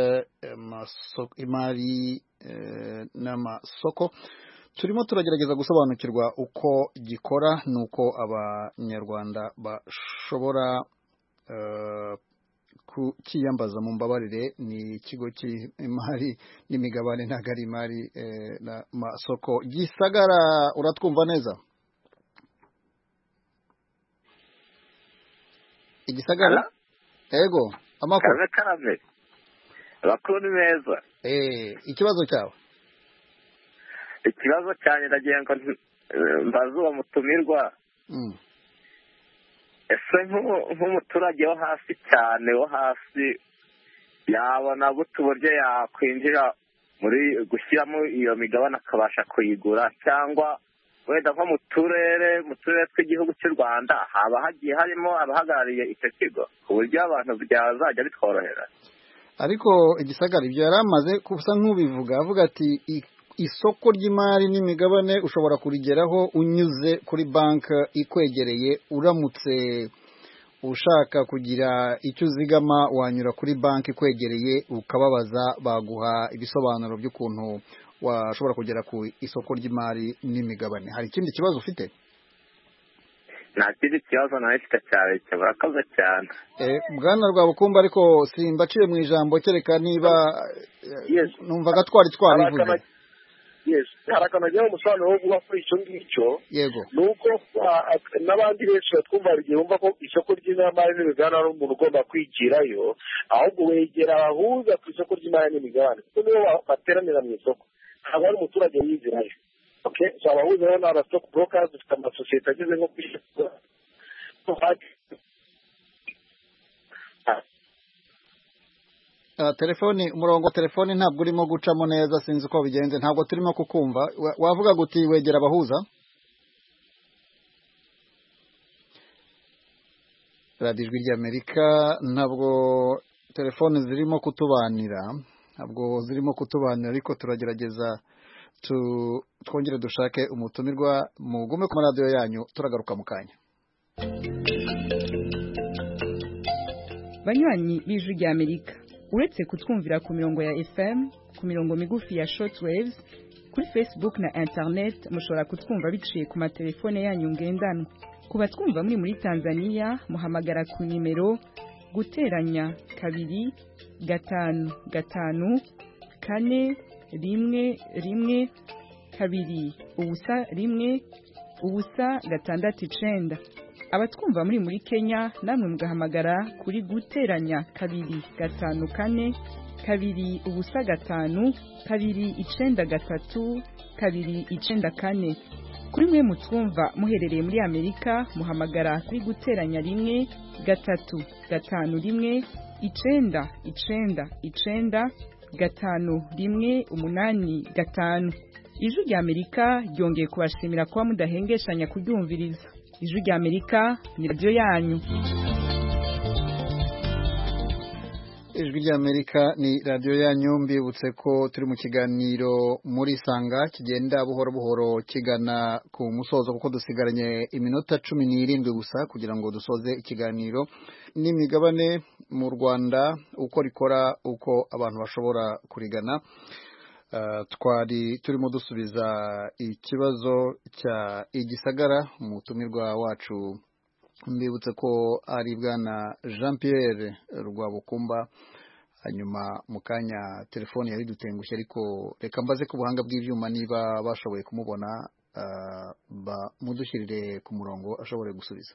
cy'imari n'amasoko. Turimo turagerageza gusobanukirwa uko gikora n'uko abanyarwanda bashobora kukiyambaza. Mu mbabarire, ni ikigo cy'imari n'imigabane, ntabwo ari imari n'amasoko. Gisagara, uratwumva neza? Igisagara? Ego, amakuru. Kaze karame. Amakuru ni meza. Eh, ikibazo cyawe? Ikibazo cyane ndagira ngo mbaze uwo mutumirwa. Mm. Ese nk'umuturage wo hasi cyane, wo hasi, yabona gute uburyo yakwinjira muri gushyiramo iyo migabane akabasha kuyigura, cyangwa wenda nko mu turere mu turere tw'igihugu cy'u Rwanda haba hagiye harimo abahagarariye icyo kigo ku buryo abantu byazajya bitworohera? Ariko Igisagara ibyo yari amaze kusa nk'ubivuga, avuga ati isoko ry'imari n'imigabane ushobora kurigeraho unyuze kuri banki ikwegereye. Uramutse ushaka kugira icyo uzigama wanyura kuri banki ikwegereye ukababaza, baguha ibisobanuro by'ukuntu washobora kugera ku isoko ry'imari n'imigabane. Hari ikindi kibazo ufite? Nta kindi kibazo nawe mfite cyane, murakoze cyane. Eh, bwana Rwabukumba, ariko simbaciye mu ijambo, kereka niba numvaga twari twarivuze. Yes, hari akanajyaho umusobanuro wo guha kuri icyo ngicyo. Yego. Ni uko n'abandi benshi batwumva igihe bumva ko isoko ry'imari n'imigabane ari umuntu ugomba kwigirayo, ahubwo wegera abahuza ku isoko ry'imari n'imigabane, kuko nibo bateranira mu isoko, ntabwo ari umuturage yizirayo. Okay, so abahuza rero ni aba stock brokers, dufite amasosiyete ageze nko kwishyura. uh, telefoni umurongo wa telefoni ntabwo urimo gucamo neza sinzi uko bigenze ntabwo turimo kukumva wavuga guti wegera abahuza Radio Ijwi ry'Amerika ntabwo telefoni zirimo kutubanira ntabwo zirimo kutubanira ariko turagerageza tu twongere dushake umutumirwa mugume ku radio yanyu turagaruka mu kanya. Banywanyi b'Ijwi ry'Amerika uretse kutwumvira ku mirongo ya F M ku mirongo migufi ya shortwaves kuri Facebook na internet mushobora kutwumva biciye ku matelefone yanyu ngendanwa kuba twumva muri muri Tanzania muhamagara ku nimero guteranya kabiri gatanu gatanu kane rimwe rimwe kabiri ubusa rimwe ubusa gatandatu icenda abatwumva muri muri Kenya namwe mugahamagara kuri guteranya kabiri gatanu kane kabiri ubusa gatanu kabiri icenda gatatu kabiri icenda kane kuri mwe mutwumva muherereye muri Amerika muhamagara kuri guteranya rimwe gatatu gatanu rimwe icenda icenda icenda gatanu rimwe umunani gatanu. Ijwi ry'Amerika ryongeye kubashimira kuba mudahengeshanya kuryumviriza. Ijwi ry'Amerika ni radio yanyu. Ijwi ry'Amerika ni radio yanyu mbibutse ko turi mu kiganiro muri Sanga kigenda buhoro buhoro kigana ku musozo kuko dusigaranye iminota cumi n'irindwi gusa kugira ngo dusoze ikiganiro n'imigabane mu Rwanda uko rikora uko abantu bashobora kurigana. Uh, twari turimo dusubiza ikibazo cya Igisagara umutumirwa wacu mbibutse ko ari bwana Jean Pierre Rwabukumba hanyuma mu kanya telefone yari dutengushye ariko reka mbaze ku buhanga bw'ivyuma niba bashoboye kumubona uh, ba mudushyirire ku murongo ashobore gusubiza.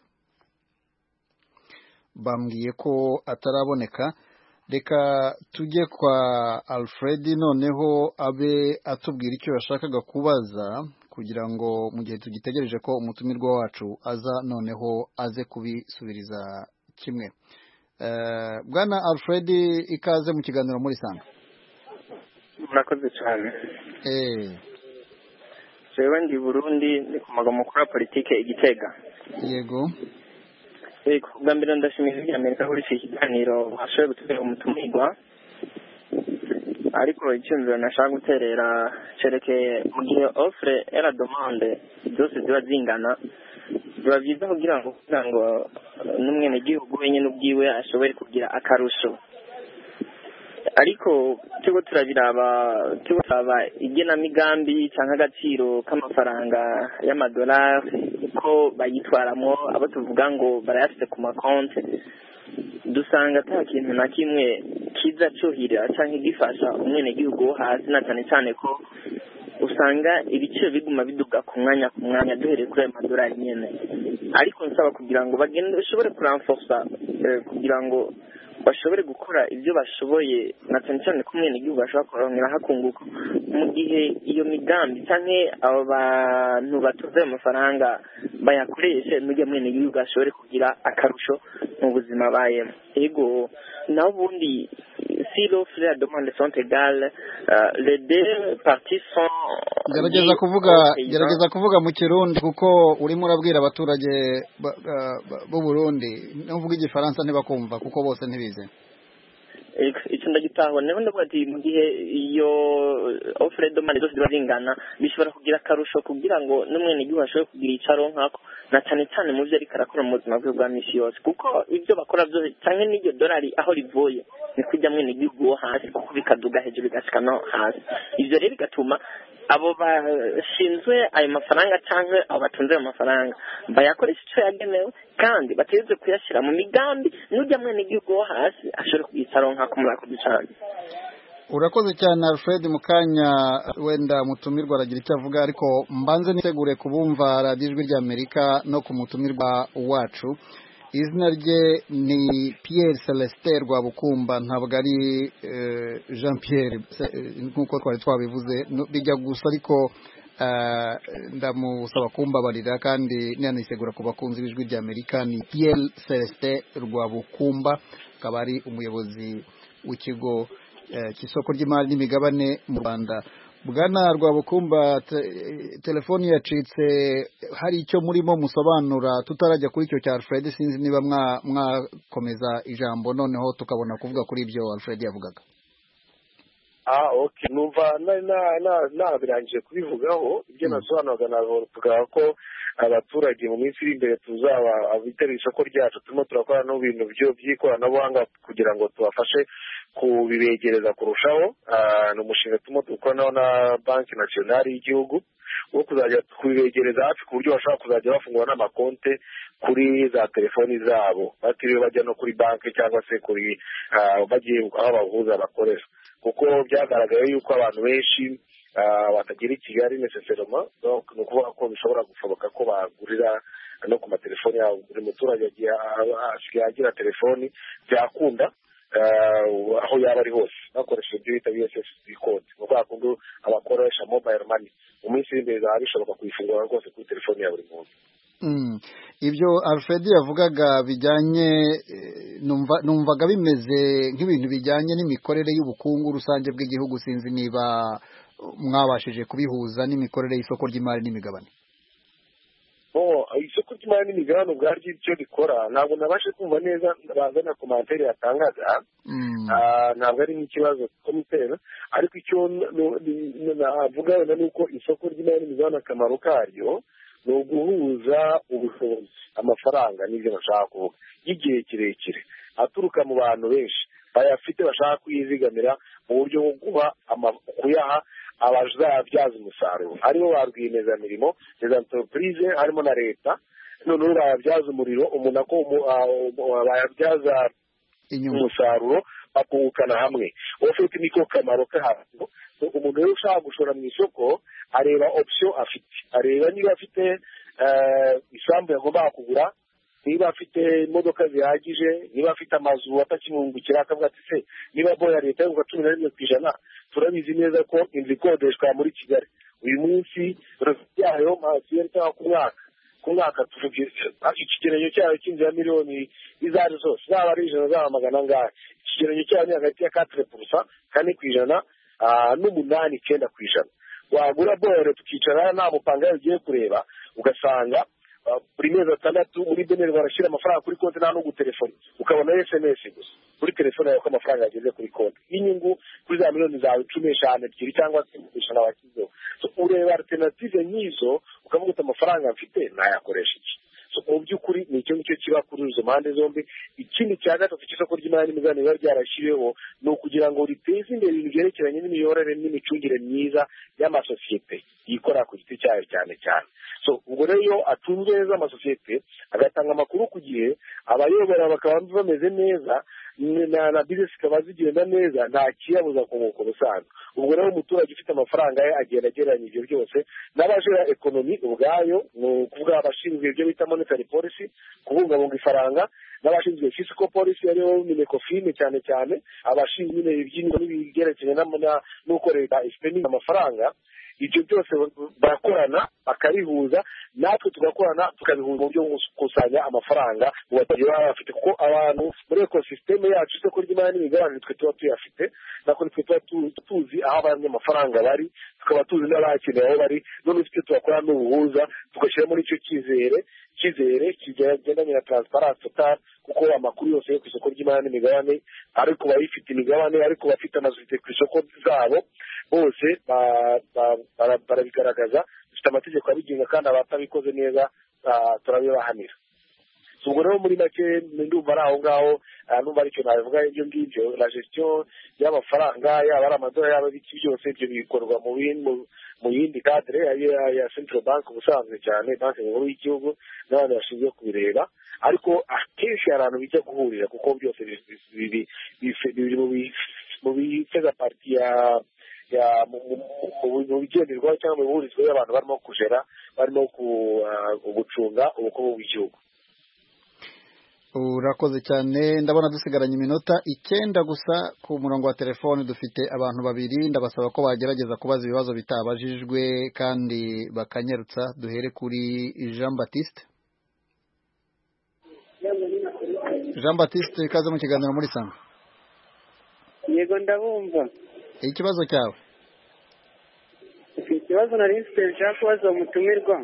Bambwiye ko ataraboneka. Reka tujye kwa Alfred noneho abe atubwira icyo yashakaga kubaza kugira ngo mu gihe tugitegereje ko umutumirwa wacu aza noneho aze kubisubiriza kimwe. Uh, bwana Alfred ikaze mu kiganiro muri Sanga. Murakoze cyane. Eh. Jewe ndi Burundi ni ku magambo makuru politike Igitega. Yego. Ego gambira ndashimira Amerika kuri iki kiganiro hashoboye gutubera umutumirwa ariko icyumviro nashaka guterera cerekeye mu gihe offre et la demande zose ziba zingana biba byiza kugira ngo kugira ngo n'umwene gihugu wenyine ubwiwe ashobore kugira akarusho ariko tuko turabiraba tuko turaba igenamigambi cyangwa agaciro k'amafaranga y'amadolari ko bayitwaramo abo tuvuga ngo barayafite ku makonti dusanga ata kintu na kimwe kiza cyuhira cyangwa gifasha umwene gihugu hasi na cyane cyane ko usanga ibiciro biguma biduga ku mwanya ku mwanya duhereye kuri ayo madolari nyene ariko nsaba kugira ngo bagende bashobore kuranforsa eh, kugira ngo bashobore gukora ibyo bashoboye na cyane cyane ko umwene gihugu ashobora kurongera hakunguka mu gihe iyo migambi cyane abo bantu batoze amafaranga bayakoreshe n'ujya mwene gihugu ashobore kugira akarusho mu buzima bayemo. Ego naho ubundi si l'offre et la demande sont égales uh, les deux parties sont gerageza kuvuga gerageza kuvuga mu Kirundi kuko urimo urabwira abaturage bo Burundi n'uvuga igifaransa ntibakumva kuko bose ntibize. icyo ndagitaho naho ndavuga ati mu gihe iyo offre de demande zose zingana bishobora kugira akarusho kugira ngo n'umwene gihugu ashobore kugira icaro nkako na cyane cyane mu byo ariko arakora mu buzima bwe bwa misi yose kuko ibyo bakora byose cyane n'iryo dolari aho rivuye ni kujya mwene gihugu wo hasi kuko bikaduga hejuru bigashika no hasi ivyo rero bigatuma abo bashinzwe ayo mafaranga cyangwa abo batunze ayo mafaranga bayakoresha icyo yagenewe kandi bategeze kuyashyira mu migambi n'ujya mwene gihugu wo hasi ashobore kugitaro nkako murakoze cyane. Urakoze cyane Alfred Mukanya wenda mutumirwa aragira icyo avuga ariko mbanze nitegure kubumva Radio Ijwi ry'Amerika no kumutumirwa wacu. Izina rye ni Pierre Celestin Rwabukumba ntabwo ari uh, Jean Pierre nkuko twari twabivuze bijya gusa ariko uh, ndamusaba kumbabarira kandi nanisegura ku bakunzi b'Ijwi ry'Amerika ni Pierre Celestin Rwabukumba akaba ari umuyobozi w'ikigo cy'isoko ry'imari n'imigabane mu Rwanda. Bwana Rwabukumba, telefoni yacitse, hari icyo murimo musobanura tutarajya kuri icyo cya Alfred, sinzi niba mwakomeza ijambo noneho tukabona kuvuga kuri ibyo Alfred yavugaga. Ah, okay, numva na na na nabirangije kubivugaho. Ibyo nasobanuraga navuga ko abaturage mu minsi iri imbere tuzaba abitabira isoko ryacu turimo turakora no bintu byo by'ikoranabuhanga kugira ngo tubafashe kubibegereza kurushaho. Ni umushinga turimo dukorana na Banki Nationale y'Igihugu wo kuzajya kubibegereza hafi ku buryo bashobora kuzajya bafungura n'amakonte kuri za telefoni zabo batiriwe bajya no kuri banki cyangwa se kuri bagiye aho bahuza bakorera, kuko byagaragaye yuko abantu benshi batagira i Kigali necessairement, donc ni ukuvuga ko bishobora gushoboka ko bagurira no ku matelefoni yabo. Buri muturage asigaye agira telefoni byakunda aho yaba ari hose bakoresheje ibyo bita U S S D code, ni ukuvuga ko abakoresha mobile money mu minsi iri imbere bizaba bishobora kuyifungura rwose kuri telefoni ya buri muntu. Ibyo Alfred yavugaga bijyanye numvaga bimeze nk'ibintu bijyanye n'imikorere y'ubukungu rusange bw'igihugu, sinzi niba mwabashije kubihuza n'imikorere y'isoko ry'imari n'imigabane. Oh, isoko ry'imari n'imigabane ubwaryo icyo rikora ntabwo nabashe kumva neza, bazana komantere yatangaga ntabwo ari nk'ikibazo komutera, ariko icyo navuga wenda ni uko isoko ry'imari n'imigabane akamaro karyo ni uguhuza ubushobozi, amafaranga n'ibyo bashaka kuvuga y'igihe kirekire aturuka mu bantu benshi bayafite bashaka kuyizigamira mu buryo bwo guha kuyaha abazabyaza umusaruro, aribo ba rwiyemezamirimo, les entreprise, harimo na leta. Noneho bayabyaza umuriro, umuntu ako bayabyaza umusaruro bakungukana hamwe. Ufite niko kamaro kabyo. Umuntu rero ushaka gushora mu isoko areba option afite, areba niba afite isambu yagomba kugura, niba afite imodoka zihagije, niba afite amazu atakimungukira, akavuga ati se niba boya leta y'uvuga cumi na rimwe ku ijana, turabizi neza ko inzu ikodeshwa muri Kigali uyu munsi yayo masiyeri cyangwa ku mwaka ku mwaka tuvuga ikigereranyo cyayo cy'inzu ya miliyoni izo ari zose, zaba ari ijana zaba magana angahe, ikigereranyo cyayo ni hagati ya katire purusa kane ku ijana n'umunani icyenda ku ijana. Wagura boya tukicara nta mupanga ugiye kureba ugasanga buri mezi atandatu muri beneri barashyira amafaranga kuri konti nta no gutelefoni, ukabona S M S gusa kuri telefone yawe ko amafaranga yageze kuri konti y'inyungu kuri za miliyoni zawe cumi n'eshanu ebyiri cyangwa se ijana wakizeho. Ureba alternative nk'izo ukavuga uti amafaranga mfite nayakoresha iki. Mu by'ukuri ni icyo ngicyo kiba kuri izo mpande zombi. Ikindi cya gatatu cy'isoko ry'imari n'imigabane biba ryarashyiriweho ni ukugira ngo riteze imbere ibintu byerekeranye n'imiyoborere n'imicungire myiza y'amasosiyete yikorera ku giti cyayo cyane cyane. So ubwo rero iyo atunzwe neza amasosiyete agatanga amakuru ku gihe, abayobora bakaba bameze neza na na business ikaba zigenda neza, nta kiyabuza kunguka ubusanzwe. Ubwo rero umuturage ufite amafaranga ye agenda agereranya ibyo byose n'abajura ekonomi ubwayo, ni ukuvuga abashinzwe ibyo bita monetary policy, kubungabunga ifaranga, n'abashinzwe fiscal policy ariyo minecofine cyane cyane, abashinzwe iby'ingo n'ibigerekeranye n'uko leta spending amafaranga. Ibyo byose barakorana bakabihuza, natwe tugakorana tukabihuza mu buryo bwo gukusanya amafaranga mu baturage baba bafite, kuko abantu muri ekosisiteme yacu isoko ry'imari n'imigabane twe tuba tuyafite, nako twe tuba tuzi aho abanyamafaranga bari, tukaba tuzi n'abakeneye aho bari. none icyo tubakora n'ubuhuza tugashyira muri icyo cyizere cyizere kigendanye na transparence total, kuko amakuru yose yo ku isoko ry'imari n'imigabane ariko bayifite imigabane ariko bafite amasosiyete ku isoko zabo bose barabigaragaza, dufite amategeko abigenga kandi abatabikoze neza turabibahanira. ubwo rero muri make ndumva ari aho ngaho, numva aricyo nabivuga. ibyo ngibyo la gestion y'amafaranga yaba ari amadolari yaba ibiki byose ibyo bikorwa mu mu yindi cadre ya central bank ubusanzwe cyane, banki nkuru y'igihugu n'abandi bashinzwe kubireba, ariko akenshi hari ahantu bijya guhurira kuko byose biri mu bifeza parti ya ya mu bigenderwaho cyangwa mu bihurizwaho y'abantu barimo kujera, barimo gucunga ubukungu bw'igihugu. Urakoze cyane, ndabona dusigaranye iminota icyenda gusa ku murongo wa telefone. Dufite abantu babiri, ndabasaba ko bagerageza kubaza ibibazo bitabajijwe kandi bakanyarutsa. Duhere kuri Jean Baptiste. Jean Baptiste, ikaze mu kiganiro muri Sanga. yego ndabumva. Ikibazo cyawe? Ikibazo nari mfite nshaka kubaza umutumirwa.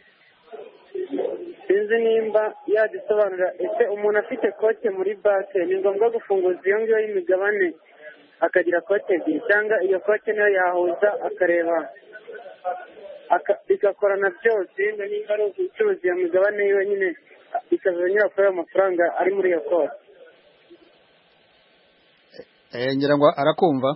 Sinzi nimba yadusobanurira ese umuntu afite konti muri banki ni ngombwa gufunguza iyo ngiyo y'imigabane akagira konti ebyiri cyangwa iyo konti niyo yahuza akareba bigakorana byose nimba ari ubucuruzi iyo migabane yiwe nyine ikazongera gukora amafaranga ari muri iyo konti? ngira ngo arakumva.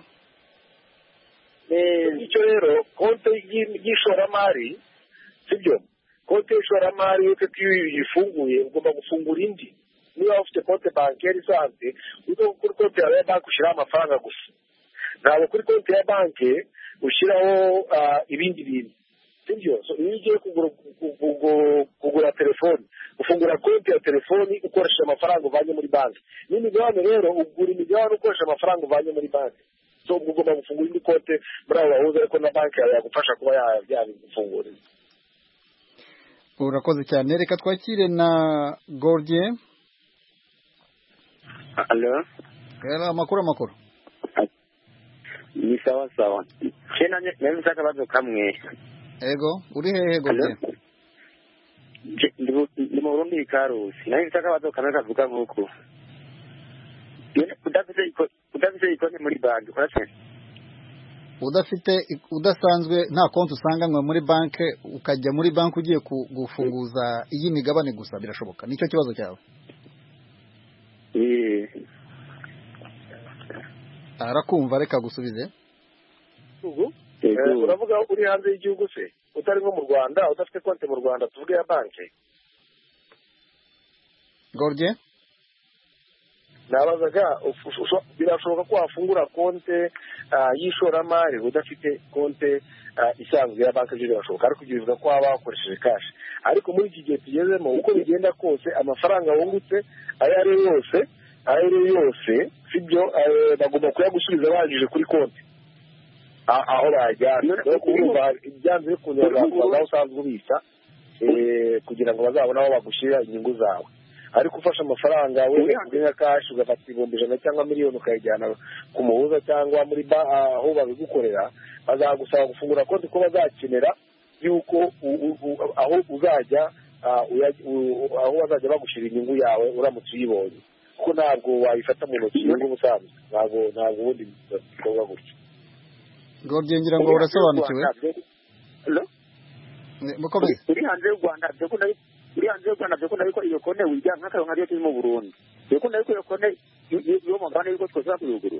icyo rero konti y'ishoramari sibyo, konti y'ishoramari yo iyo uyifunguye ugomba gufungura indi. Niba ufite konti bankeri isanzwe ujya kuri konti yawe ya banki ushyiraho amafaranga gusa, ntabwo kuri konti ya banki ushyiraho ibindi bintu sibyo. iyo ugiye kugura telefoni ufungura konti ya telefoni ukoresheje amafaranga uvanye muri banki. n'imigabane rero ugura imigabane ukoresheje amafaranga uvanye muri banki. so ugomba gufungura indi konti muri abo bahuza, ariko na banki yawe yagufasha kuba yabigufungurira. Urakoze cyane. Reka twakire na Gordien. Hello. Hello, amakuru amakuru. Ni sawa sawa. Chena nene nshaka bazo kamwe. Ego, uri hehe Gordien? Ndi mu Burundi ikarusi. Nene nshaka bazo kamwe kavuga vuko. Yene udafite iko udafite iko muri banki urase. Udafite udasanzwe nta konti usanganywe muri banki ukajya muri banki ugiye gufunguza iyi migabane gusa birashoboka? Nicyo kibazo cyawe? Eh. Arakumva, reka gusubize. Ubu uravuga uri hanze y'igihugu se utari nko mu Rwanda udafite konti mu Rwanda tuvuge ya banki? Gordien, nabazaga birashoboka ko wafungura konti y'ishoramari udafite konti isanzwe ya banki, byo birashoboka, ariko bivuga ko waba wakoresheje kashi. ariko muri iki gihe tugezemo uko bigenda kose amafaranga wungutse ayo ari yose ayo ari yose sibyo bagomba kuyagusubiza bangije kuri konti aho bajyana. no kuvuga ibyanze bikunyaga aho usanzwe ubisa kugira ngo bazabone aho bagushyira inyungu zawe. ariko ufashe amafaranga we nka kashi ugafata ibihumbi ijana cyangwa miliyoni ukayijyana ku muhuza cyangwa muri aho babigukorera, bazagusaba gufungura konti ko bazakenera yuko aho uzajya aho bazajya bagushyira inyungu yawe uramutse uyibonye, kuko ntabwo wayifata mu ntoki inyungu ubusanzwe, ntabwo ntabwo ubundi bikorwa gutyo. Gordien, ngira ngo urasobanukiwe. Mukomeze. uri hanze y'u Rwanda byo ko uri hanze y'u Rwanda byo ko ariko iyo konti wijya nk'akaronka ariyo turi mu Burundi byo ko ariko iyo konti yo mu Rwanda yuko twose bakuyugurura.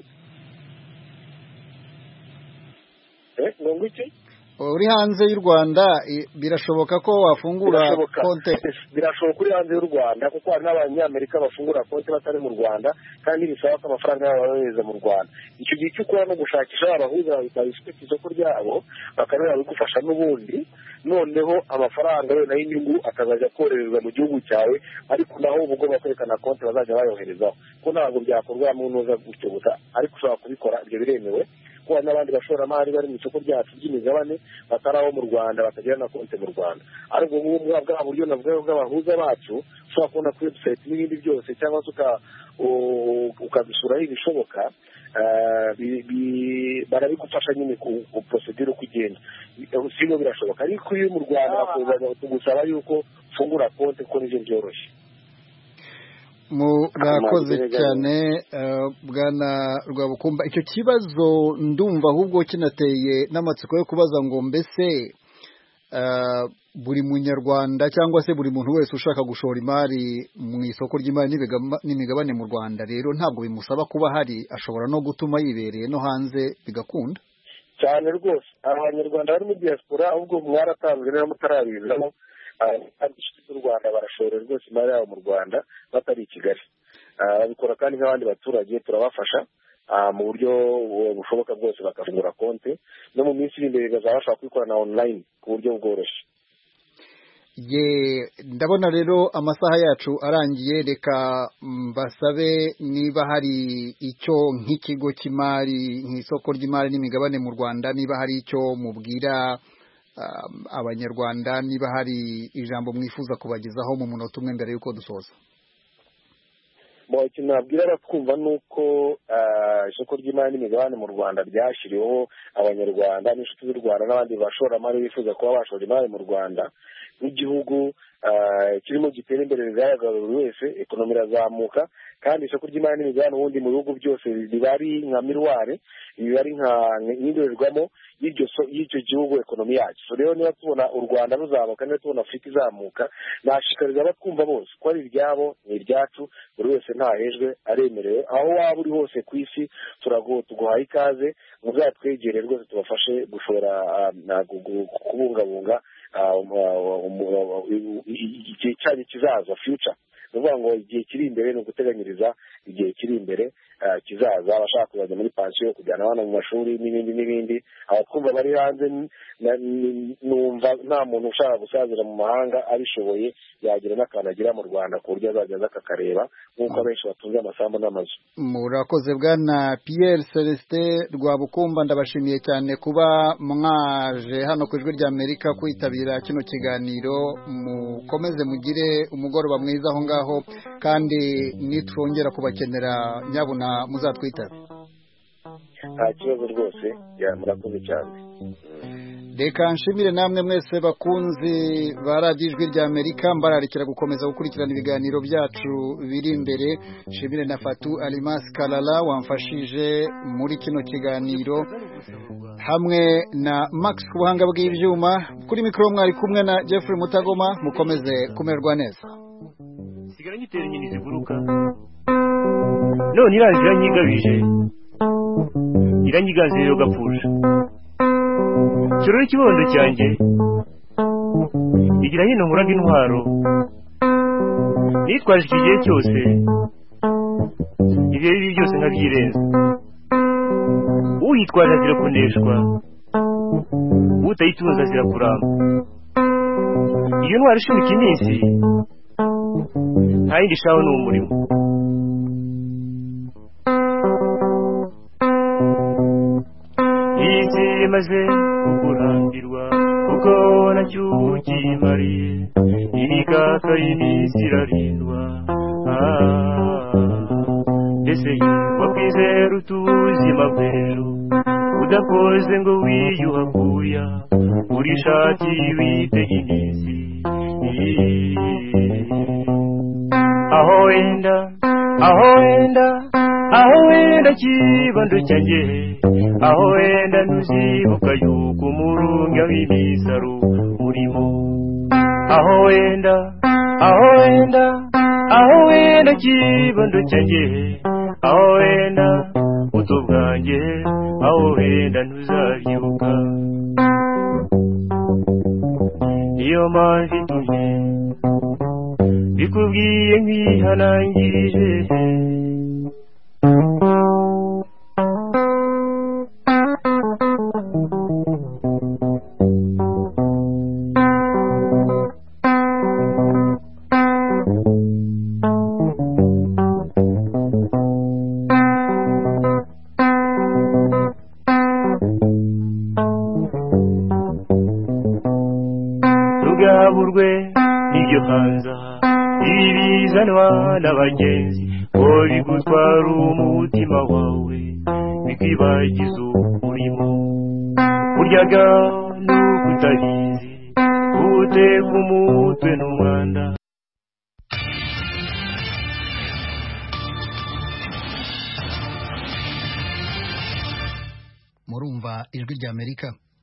eh ngo iki? uri hanze y'u Rwanda birashoboka ko wafungura konti? Birashoboka uri hanze y'u Rwanda kuko hari n'abanyamerika bafungura konti batari mu Rwanda kandi bisaba ko amafaranga yabo bayohereza mu Rwanda. icyo gihe cyo ukora no gushakisha abahuza babifite ku isoko ryabo bakareba bigufasha n'ubundi, noneho amafaranga yo nayo inyungu akazajya korerezwa mu gihugu cyawe, ariko naho uba ugomba kwerekana konti bazajya bayoherezaho, ko ntabwo byakorwa mu ntuza gutyo gusa, ariko ushobora kubikora, ibyo biremewe. kuko n'abandi bashoramari bari mu isoko ryacu ry'imigabane batari aho mu Rwanda batagira na konti mu Rwanda. ariko ubu bwa buryo navuga bw'abahuza bacu ushobora kubona kuri website n'ibindi byose, cyangwa se ukabisuraho ibishoboka, barabigufasha nyine ku procedure uko igenda. sino birashoboka, ariko iyo mu Rwanda tugusaba yuko ufungura konti kuko nivyo byoroshye. Murakoze cyane bwana Rwabukumba. Icyo kibazo ndumva ahubwo kinateye n'amatsiko yo kubaza ngo mbese buri munyarwanda cyangwa se buri muntu wese ushaka gushora imari mu isoko ry'imari n'imigabane mu Rwanda rero ntabwo bimusaba kuba hari, ashobora no gutuma yibereye no hanze bigakunda cyane rwose. Abanyarwanda bari muri diaspora ahubwo mwaratanzwe rero mutarabizamo, abishyitsi b'u Rwanda barashora rwose imari yabo mu Rwanda batari i Kigali. babikora kandi nk'abandi baturage turabafasha mu buryo bushoboka bwose, bakafungura konti no mu minsi iri imbere bazaba bashobora kubikorana online ku buryo bworoshye. ye ndabona rero amasaha yacu arangiye, reka mbasabe niba hari icyo nk'ikigo cy'imari nk'isoko ry'imari n'imigabane mu Rwanda, niba hari icyo mubwira abanyarwanda, niba hari ijambo mwifuza kubagezaho mu munota umwe mbere y'uko dusoza. mu kintu nabwira abatwumva ni uko isoko ry'imari n'imigabane mu Rwanda ryashyiriweho abanyarwanda n'inshuti z'u Rwanda n'abandi bashoramari bifuza kuba bashora imari mu Rwanda nk'igihugu kirimo gitera imbere bigaragara buri wese, ekonomi irazamuka kandi isoko ry'imari n'imigabane ubundi mu bihugu byose riba ari nka miruware, riba ari nk'indorerwamo y'icyo gihugu ekonomi yacyo. So rero niba tubona u Rwanda ruzamuka, niba tubona Afurika izamuka, nashishikariza abatwumva bose ko ari iryabo ni iryacu, buri wese ntahejwe, aremerewe. Aho waba uri hose ku isi tuguhaye ikaze, muzatwegere rwose tubafashe gushora kubungabunga igihe cyanyu kizaza, future. Ni ukuvuga ngo igihe kiri imbere ni uguteganyiriza igihe kiri imbere kizaza, abashaka kuzajya muri pansiyo, kujyana abana mu mashuri n'ibindi n'ibindi. Abatwumva bari hanze, numva nta muntu ushaka gusazira mu mahanga abishoboye yagira n'akantu agira mu Rwanda ku buryo azajya aza akakareba, nk'uko abenshi batunze amasambu n'amazu. Murakoze bwana Pierre Celestin Rwabukumba, ndabashimiye cyane kuba mwaje hano ku Ijwi ry'Amerika kwitabira kino kiganiro. Mukomeze mugire umugoroba mwiza aho ngaho, kandi nitwongera kubakenera nyabuna muzatwitabe. Nta kibazo rwose, murakoze cyane. Reka nshimire namwe mwese bakunzi ba radiyo Ijwi ry'Amerika, mbararikira gukomeza gukurikirana ibiganiro byacu biri imbere. Nshimire na Fatou Alimas Kalala wamfashije muri kino kiganiro, hamwe na Max ku buhanga bw'ibyuma. Kuri mikoro mwari kumwe na Jeffrey Mutagoma. Mukomeze kumererwa neza. Sigara nyitera inyoni ziguruka, none iraje iranyigabije, iranyiganze rero gapfusha. Cyoro n'ikibondo cyanjye igira hino nkuraga intwaro, nitwaje iki gihe cyose ibihe bibi byose nkabyirenza. Uyitwaje azira kuneshwa, utayitunze azira kuramba. Iyo ntwaro ishumika iminsi, nta yindi shaho ni umurimo. Isi imaze kukurambirwa kuko nacyo ukimariye, imikaka y'iminsi irarindwa. Mbese wakwizera utubuzima bw'ejo, udakoze ngo wiyuhakuya, uri shati witega iminsi. Aho wenda, aho wenda, aho wenda kibando cyanjye, aho wenda ntuzibuka yuko umurunga w'imisaro urimo. Aho wenda, aho wenda, aho wenda kibando cyanjye, aho wenda buto bwanjye, aho wenda ntuzabyibuka. Niyo mpamvu itumye bikubwiye nkwihanangirije. Tugaburwe n'ibyo hanza ibizanwa n'abagenzi, ko bigutwara umutima wawe bikwibagiza umurimo. Uryaga nuko utabizi, uteka umutwe n'umwanda. Murumva Ijwi ry'Amerika.